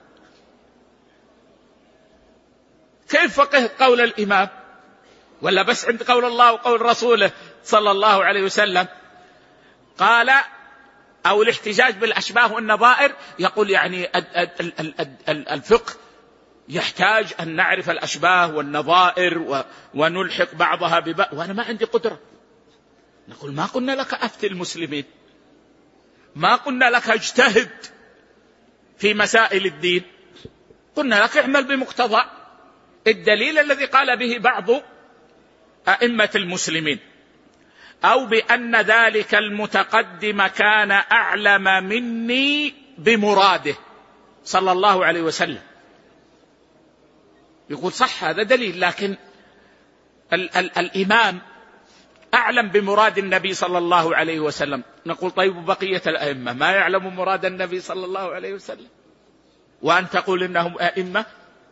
كيف فقهت قول الإمام؟ ولا بس عند قول الله وقول رسوله صلى الله عليه وسلم؟ قال أو الاحتجاج بالأشباه والنظائر، يقول يعني الفقه يحتاج أن نعرف الأشباه والنظائر ونلحق بعضها ببعض، وأنا ما عندي قدرة. نقول ما قلنا لك أفتي المسلمين، ما قلنا لك اجتهد في مسائل الدين، قلنا لك اعمل بمقتضى الدليل الذي قال به بعض أئمة المسلمين، أو بأن ذلك المتقدم كان أعلم مني بمراده صلى الله عليه وسلم. يقول صح هذا دليل، لكن ال ال الإمام أعلم بمراد النبي صلى الله عليه وسلم. نقول طيب بقية الأئمة ما يعلم مراد النبي صلى الله عليه وسلم، وأن تقول إنهم أئمة؟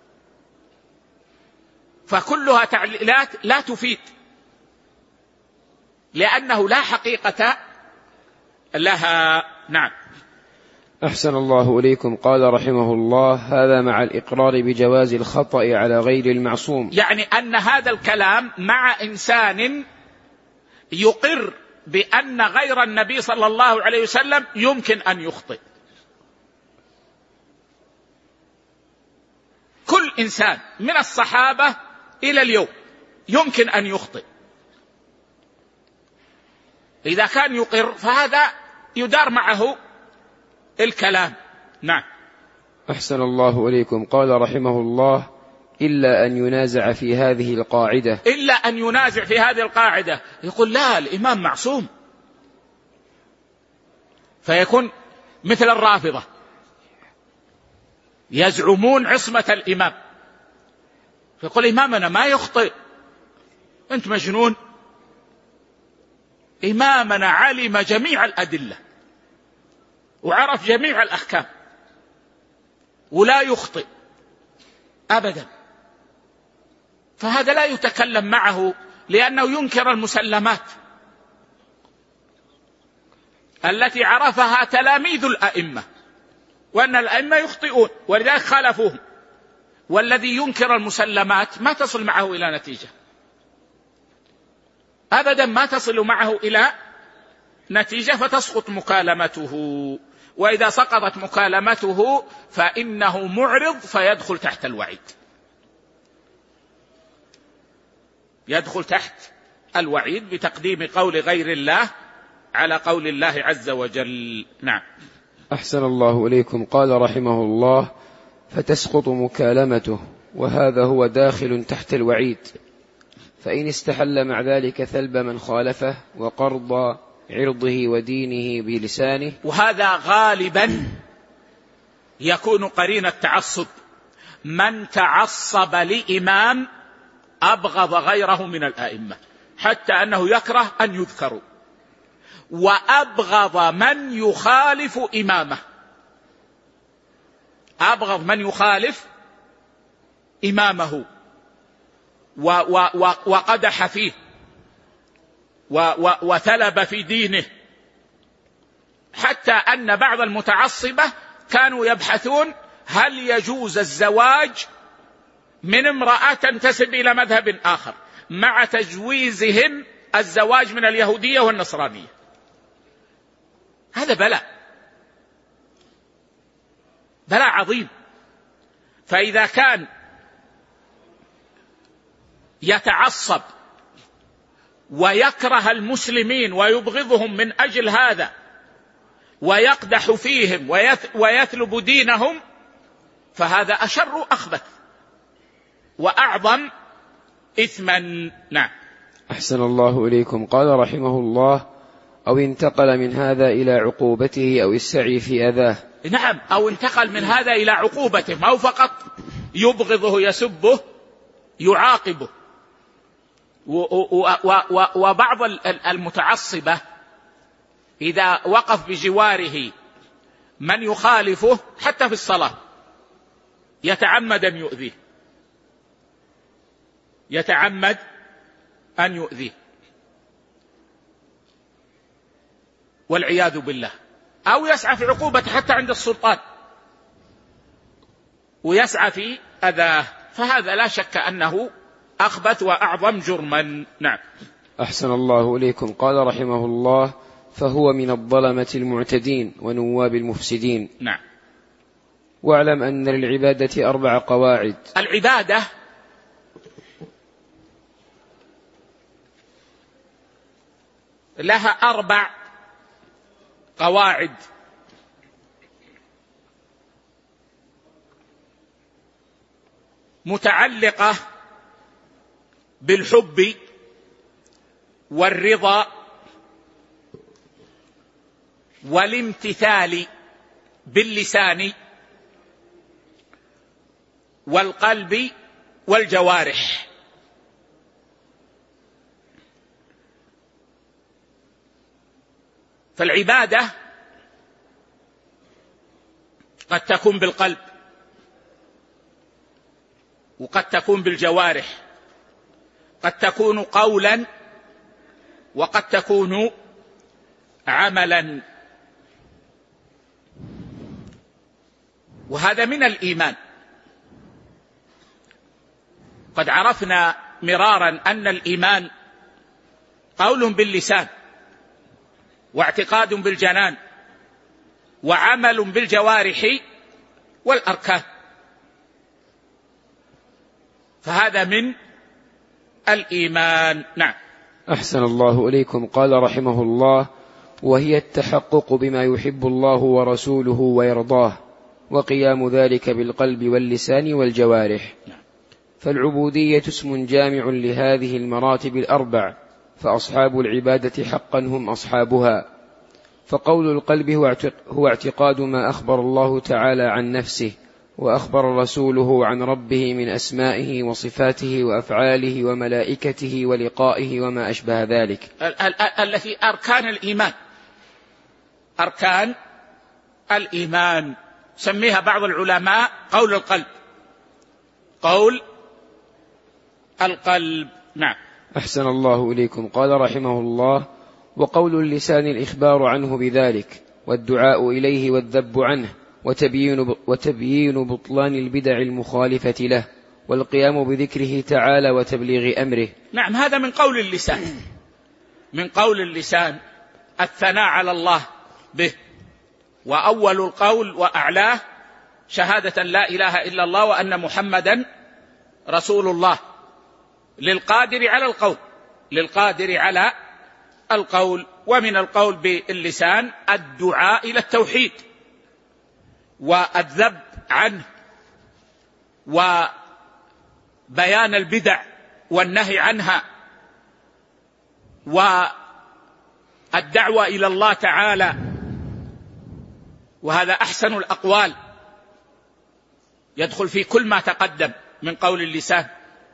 فكلها تعليلات لا تفيد، لأنه لا حقيقة لها. نعم. أحسن الله إليكم. قال رحمه الله هذا مع الإقرار بجواز الخطأ على غير المعصوم، يعني أن هذا الكلام مع إنسان يقر بأن غير النبي صلى الله عليه وسلم يمكن أن يخطئ. كل إنسان من الصحابة إلى اليوم يمكن أن يخطئ. إذا كان يقر فهذا يدار معه الكلام. نعم. أحسن الله إليكم. قال رحمه الله إلا أن ينازع في هذه القاعدة، إلا أن ينازع في هذه القاعدة. يقول لا الإمام معصوم، فيكون مثل الرافضة يزعمون عصمة الإمام، فيقول إمامنا ما يخطئ، أنت مجنون، إمامنا علم جميع الأدلة وعرف جميع الأحكام ولا يخطئ أبدا. فهذا لا يتكلم معه، لأنه ينكر المسلمات التي عرفها تلاميذ الأئمة، وأن الأئمة يخطئون ولذلك خالفوهم. والذي ينكر المسلمات ما تصل معه إلى نتيجة أبدا، ما تصل معه إلى نتيجة، فتسقط مكالمته. وإذا سقطت مكالمته فإنه معرض، فيدخل تحت الوعيد، يدخل تحت الوعيد بتقديم قول غير الله على قول الله عز وجل. نعم. أحسن الله إليكم. قال رحمه الله فتسقط مكالمته، وهذا هو داخل تحت الوعيد، فإن استحل مع ذلك ثلب من خالفه وقرض عرضه ودينه بلسانه. وهذا غالبا يكون قرين التعصب. من تعصب لإمام أبغض غيره من الآئمة، حتى أنه يكره أن يذكروا، وأبغض من يخالف إمامه، أبغض من يخالف إمامه وقدح فيه وثلب في دينه، حتى أن بعض المتعصبة كانوا يبحثون هل يجوز الزواج من امرأة تنتسب إلى مذهب آخر، مع تجويزهم الزواج من اليهودية والنصرانية. هذا بلاء، بلاء عظيم. فإذا كان يتعصب ويكره المسلمين ويبغضهم من أجل هذا ويقدح فيهم ويثلب دينهم، فهذا أشر أخبث وأعظم إثما. نعم. أحسن الله إليكم. قال رحمه الله أو انتقل من هذا إلى عقوبته أو السعي في أذاه. نعم، أو انتقل من هذا إلى عقوبته، ما هو فقط يبغضه يسبه يعاقبه، وبعض المتعصبة إذا وقف بجواره من يخالفه حتى في الصلاة يتعمد أن يؤذيه يتعمد أن يؤذيه والعياذ بالله، أو يسعى في عقوبته حتى عند السلطان ويسعى في أذاه، فهذا لا شك أنه أخبث وأعظم جرما. نعم. أحسن الله إليكم. قال رحمه الله: فهو من الظلمة المعتدين ونواب المفسدين. نعم. واعلم أن للعبادة أربع قواعد. العبادة لها أربع قواعد متعلقة بالحب والرضا والامتثال باللسان والقلب والجوارح. فالعبادة قد تكون بالقلب وقد تكون بالجوارح، قد تكون قولا وقد تكون عملا، وهذا من الإيمان. قد عرفنا مرارا أن الإيمان قول باللسان واعتقاد بالجنان وعمل بالجوارح والأركان، فهذا من الإيمان. نعم. أحسن الله إليكم. قال رحمه الله: وهي التحقق بما يحب الله ورسوله ويرضاه، وقيام ذلك بالقلب واللسان والجوارح. فالعبودية اسم جامع لهذه المراتب الأربع، فأصحاب العبادة حقا هم أصحابها. فقول القلب هو اعتقاد ما أخبر الله تعالى عن نفسه وأخبر رسوله عن ربه من أسمائه وصفاته وأفعاله وملائكته ولقائه وما أشبه ذلك، التي أركان الإيمان. أركان الإيمان سميها بعض العلماء قول القلب، قول القلب. نعم. أحسن الله إليكم. قال رحمه الله: وقول اللسان الإخبار عنه بذلك والدعاء إليه والذب عنه وتبيين, وتبيين بطلان البدع المخالفة له والقيام بذكره تعالى وتبليغ أمره. نعم، هذا من قول اللسان، من قول اللسان الثناء على الله به، وأول القول وأعلاه شهادة لا إله إلا الله وأن محمدا رسول الله، للقادر على القول للقادر على القول. ومن القول باللسان الدعاء إلى التوحيد والذب عنه وبيان البدع والنهي عنها والدعوة إلى الله تعالى، وهذا أحسن الأقوال يدخل في كل ما تقدم من قول اللسان،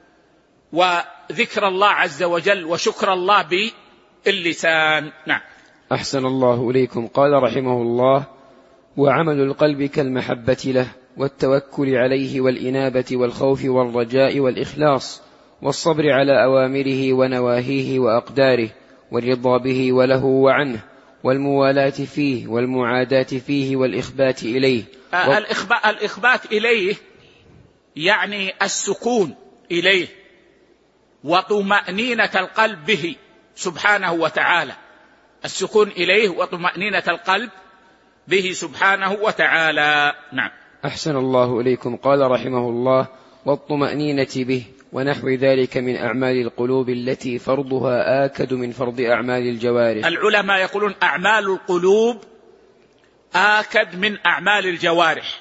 وذكر الله عز وجل وشكر الله باللسان. نعم. أحسن الله إليكم. قال رحمه الله: وعمل القلب كالمحبة له والتوكل عليه والإنابة والخوف والرجاء والإخلاص والصبر على أوامره ونواهيه وأقداره والرضا به وله وعنه والموالاة فيه والمعاداة فيه والإخبات إليه. الإخبات إليه يعني السكون إليه وطمأنينة القلب به سبحانه وتعالى، السكون إليه وطمأنينة القلب به سبحانه وتعالى. نعم. أحسن الله إليكم. قال رحمه الله: والطمأنينة به ونحو ذلك من أعمال القلوب التي فرضها آكد من فرض أعمال الجوارح. العلماء يقولون أعمال القلوب آكد من أعمال الجوارح،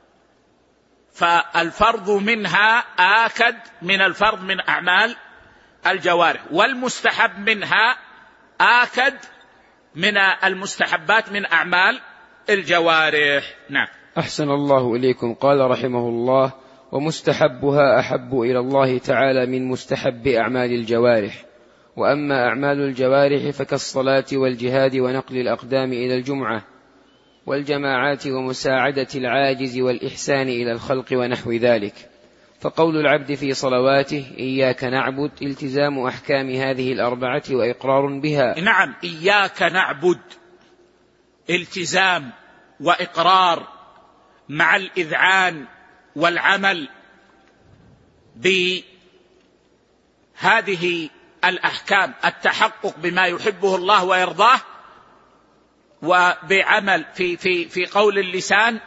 فالفرض منها آكد من الفرض من أعمال الجوارح، والمستحب منها آكد من المستحبات من أعمال الجوارح. نعم. أحسن الله إليكم. قال رحمه الله: ومستحبها أحب إلى الله تعالى من مستحب أعمال الجوارح. وأما أعمال الجوارح فكالصلاة والجهاد ونقل الأقدام إلى الجمعة والجماعات ومساعدة العاجز والإحسان إلى الخلق ونحو ذلك. فقول العبد في صلواته إياك نعبد التزام أحكام هذه الأربعة وإقرار بها. نعم، إياك نعبد التزام وإقرار مع الإذعان والعمل بهذه الأحكام، التحقق بما يحبه الله ويرضاه، وبعمل في في في قول اللسان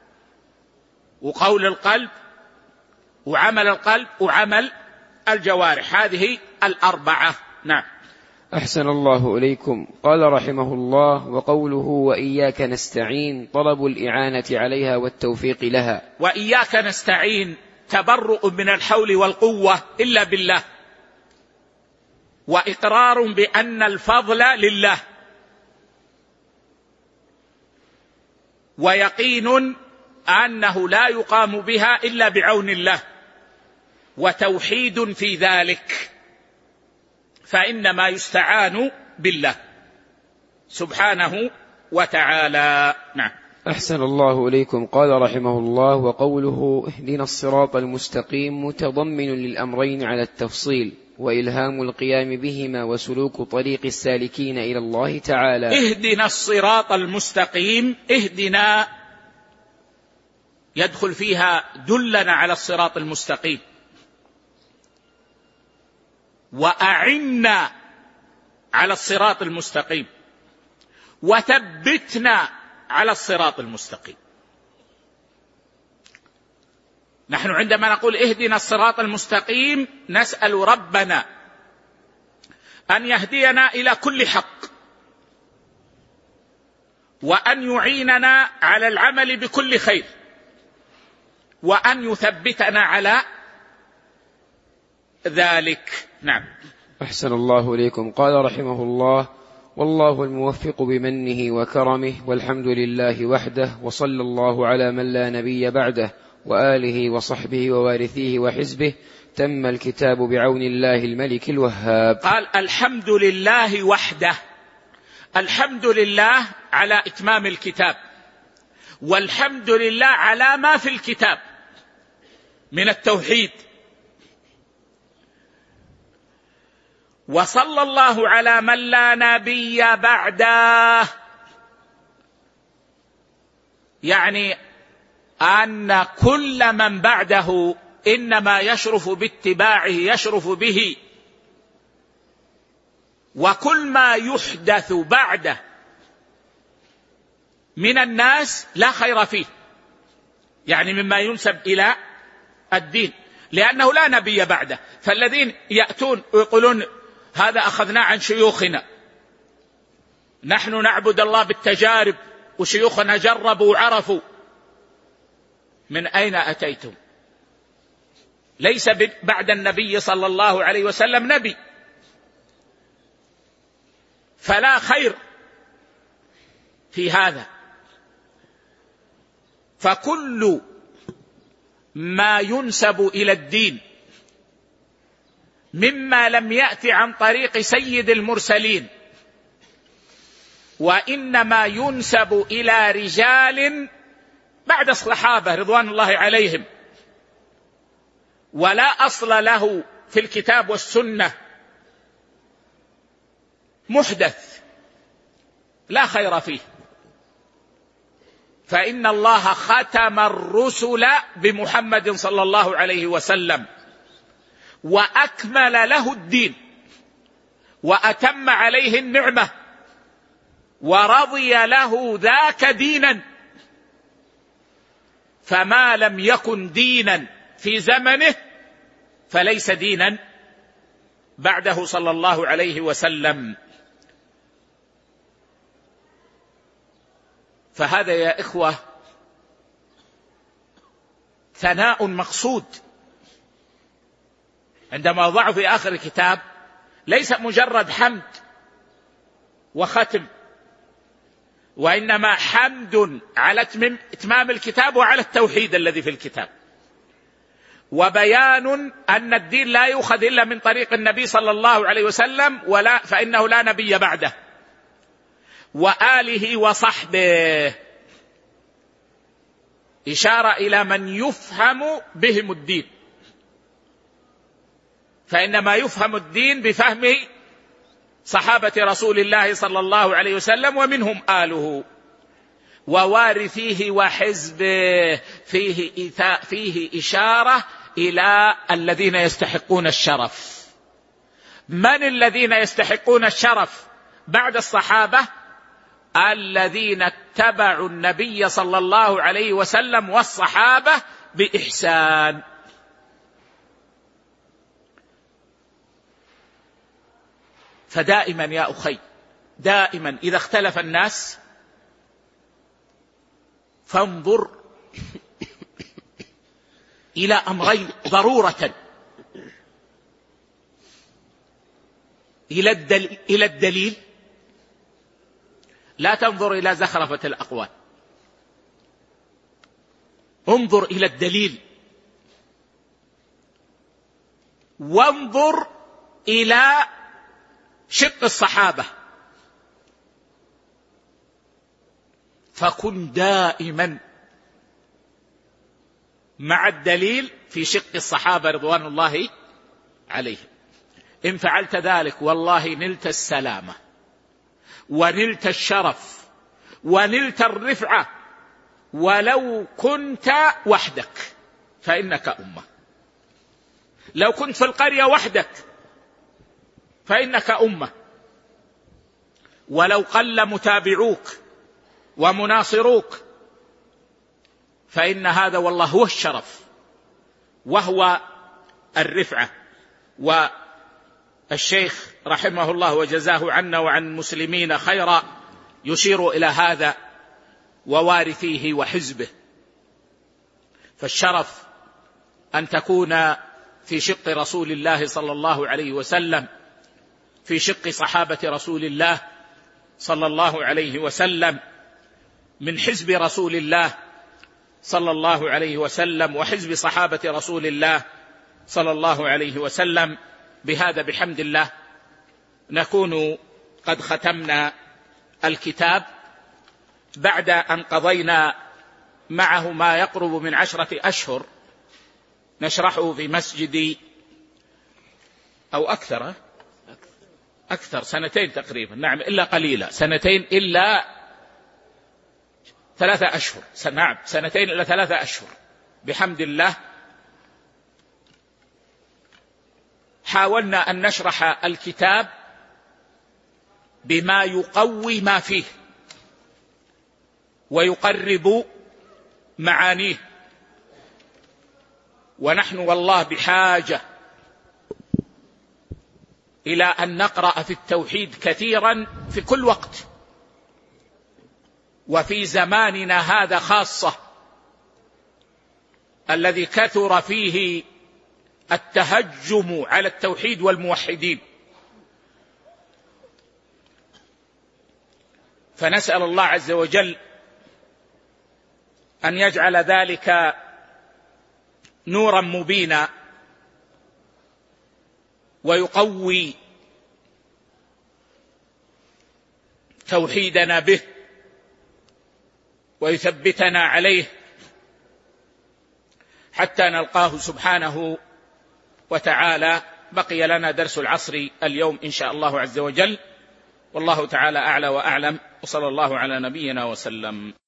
وقول القلب وعمل القلب وعمل الجوارح، هذه الأربعة. نعم. أحسن الله إليكم. قال رحمه الله: وقوله وإياك نستعين طلب الإعانة عليها والتوفيق لها. وإياك نستعين تبرؤ من الحول والقوة إلا بالله، وإقرار بأن الفضل لله، ويقين أنه لا يقام بها إلا بعون الله، وتوحيد في ذلك، فإنما يستعان بالله سبحانه وتعالى. نعم. أحسن الله إليكم. قال رحمه الله: وقوله اهدنا الصراط المستقيم متضمن للأمرين على التفصيل، وإلهام القيام بهما وسلوك طريق السالكين إلى الله تعالى. اهدنا الصراط المستقيم، اهدنا يدخل فيها دلنا على الصراط المستقيم، وأعنا على الصراط المستقيم، وثبتنا على الصراط المستقيم. نحن عندما نقول اهدنا الصراط المستقيم نسأل ربنا أن يهدينا إلى كل حق، وأن يعيننا على العمل بكل خير، وأن يثبتنا على ذلك. نعم. أحسن الله إليكم. قال رحمه الله: والله الموفق بمنه وكرمه، والحمد لله وحده، وصلى الله على من لا نبي بعده، وآله وصحبه ووارثيه وحزبه. تم الكتاب بعون الله الملك الوهاب. قال الحمد لله وحده، الحمد لله على إتمام الكتاب، والحمد لله على ما في الكتاب من التوحيد. وصلى الله على من لا نبي بعده، يعني أن كل من بعده إنما يشرف باتباعه، يشرف به، وكل ما يحدث بعده من الناس لا خير فيه، يعني مما ينسب إلى الدين، لأنه لا نبي بعده. فالذين يأتون ويقولون هذا أخذنا عن شيوخنا، نحن نعبد الله بالتجارب وشيوخنا جربوا وعرفوا، من أين أتيتم؟ ليس بعد النبي صلى الله عليه وسلم نبي، فلا خير في هذا. فكل ما ينسب إلى الدين مما لم يأتي عن طريق سيد المرسلين، وإنما ينسب إلى رجال بعد الصحابة رضوان الله عليهم، ولا أصل له في الكتاب والسنة، محدث لا خير فيه. فإن الله ختم الرسل بمحمد صلى الله عليه وسلم، وأكمل له الدين، وأتم عليه النعمة، ورضي له ذاك دينا. فما لم يكن دينا في زمنه فليس دينا بعده صلى الله عليه وسلم. فهذا يا إخوة ثناء مقصود. عندما وضعوا في آخر الكتاب ليس مجرد حمد وختم، وإنما حمد على إتمام الكتاب وعلى التوحيد الذي في الكتاب. وبيان أن الدين لا يؤخذ إلا من طريق النبي صلى الله عليه وسلم، ولا فإنه لا نبي بعده، وآله وصحبه، إشارة إلى من يفهم بهم الدين، فإنما يفهم الدين بفهم صحابة رسول الله صلى الله عليه وسلم ومنهم آله. ووارثيه وحزبه فيه, فيه إشارة إلى الذين يستحقون الشرف. من الذين يستحقون الشرف بعد الصحابة؟ الذين اتبعوا النبي صلى الله عليه وسلم والصحابة بإحسان. فدائما يا أخي، دائما إذا اختلف الناس فانظر إلى أمرين ضرورة: إلى الدليل, إلى الدليل، لا تنظر إلى زخرفة الأقوال، انظر إلى الدليل، وانظر إلى شق الصحابة، فكن دائما مع الدليل في شق الصحابة رضوان الله عليهم. إن فعلت ذلك والله نلت السلامة ونلت الشرف ونلت الرفعة، ولو كنت وحدك فإنك أمة. لو كنت في القرية وحدك فإنك أمة، ولو قل متابعوك ومناصروك فإن هذا والله هو الشرف وهو الرفعة. والشيخ رحمه الله وجزاه عنا وعن المسلمين خيرا يشير إلى هذا: ووارثيه وحزبه. فالشرف أن تكون في شق رسول الله صلى الله عليه وسلم، في شق صحابة رسول الله صلى الله عليه وسلم، من حزب رسول الله صلى الله عليه وسلم وحزب صحابة رسول الله صلى الله عليه وسلم. بهذا بحمد الله نكون قد ختمنا الكتاب بعد أن قضينا معه ما يقرب من عشرة أشهر نشرحه في مسجد، أو أكثر أكثر سنتين تقريبا، نعم إلا قليلة، سنتين إلا ثلاثة أشهر، نعم سنتين إلا ثلاثة أشهر بحمد الله. حاولنا أن نشرح الكتاب بما يقوي ما فيه ويقرب معانيه، ونحن والله بحاجة إلى أن نقرأ في التوحيد كثيرا في كل وقت، وفي زماننا هذا خاصة الذي كثر فيه التهجم على التوحيد والموحدين. فنسأل الله عز وجل أن يجعل ذلك نورا مبينا ويقوي توحيدنا به ويثبتنا عليه حتى نلقاه سبحانه وتعالى. بقي لنا درس العصر اليوم إن شاء الله عز وجل، والله تعالى أعلى وأعلم، وصلى الله على نبينا وسلم.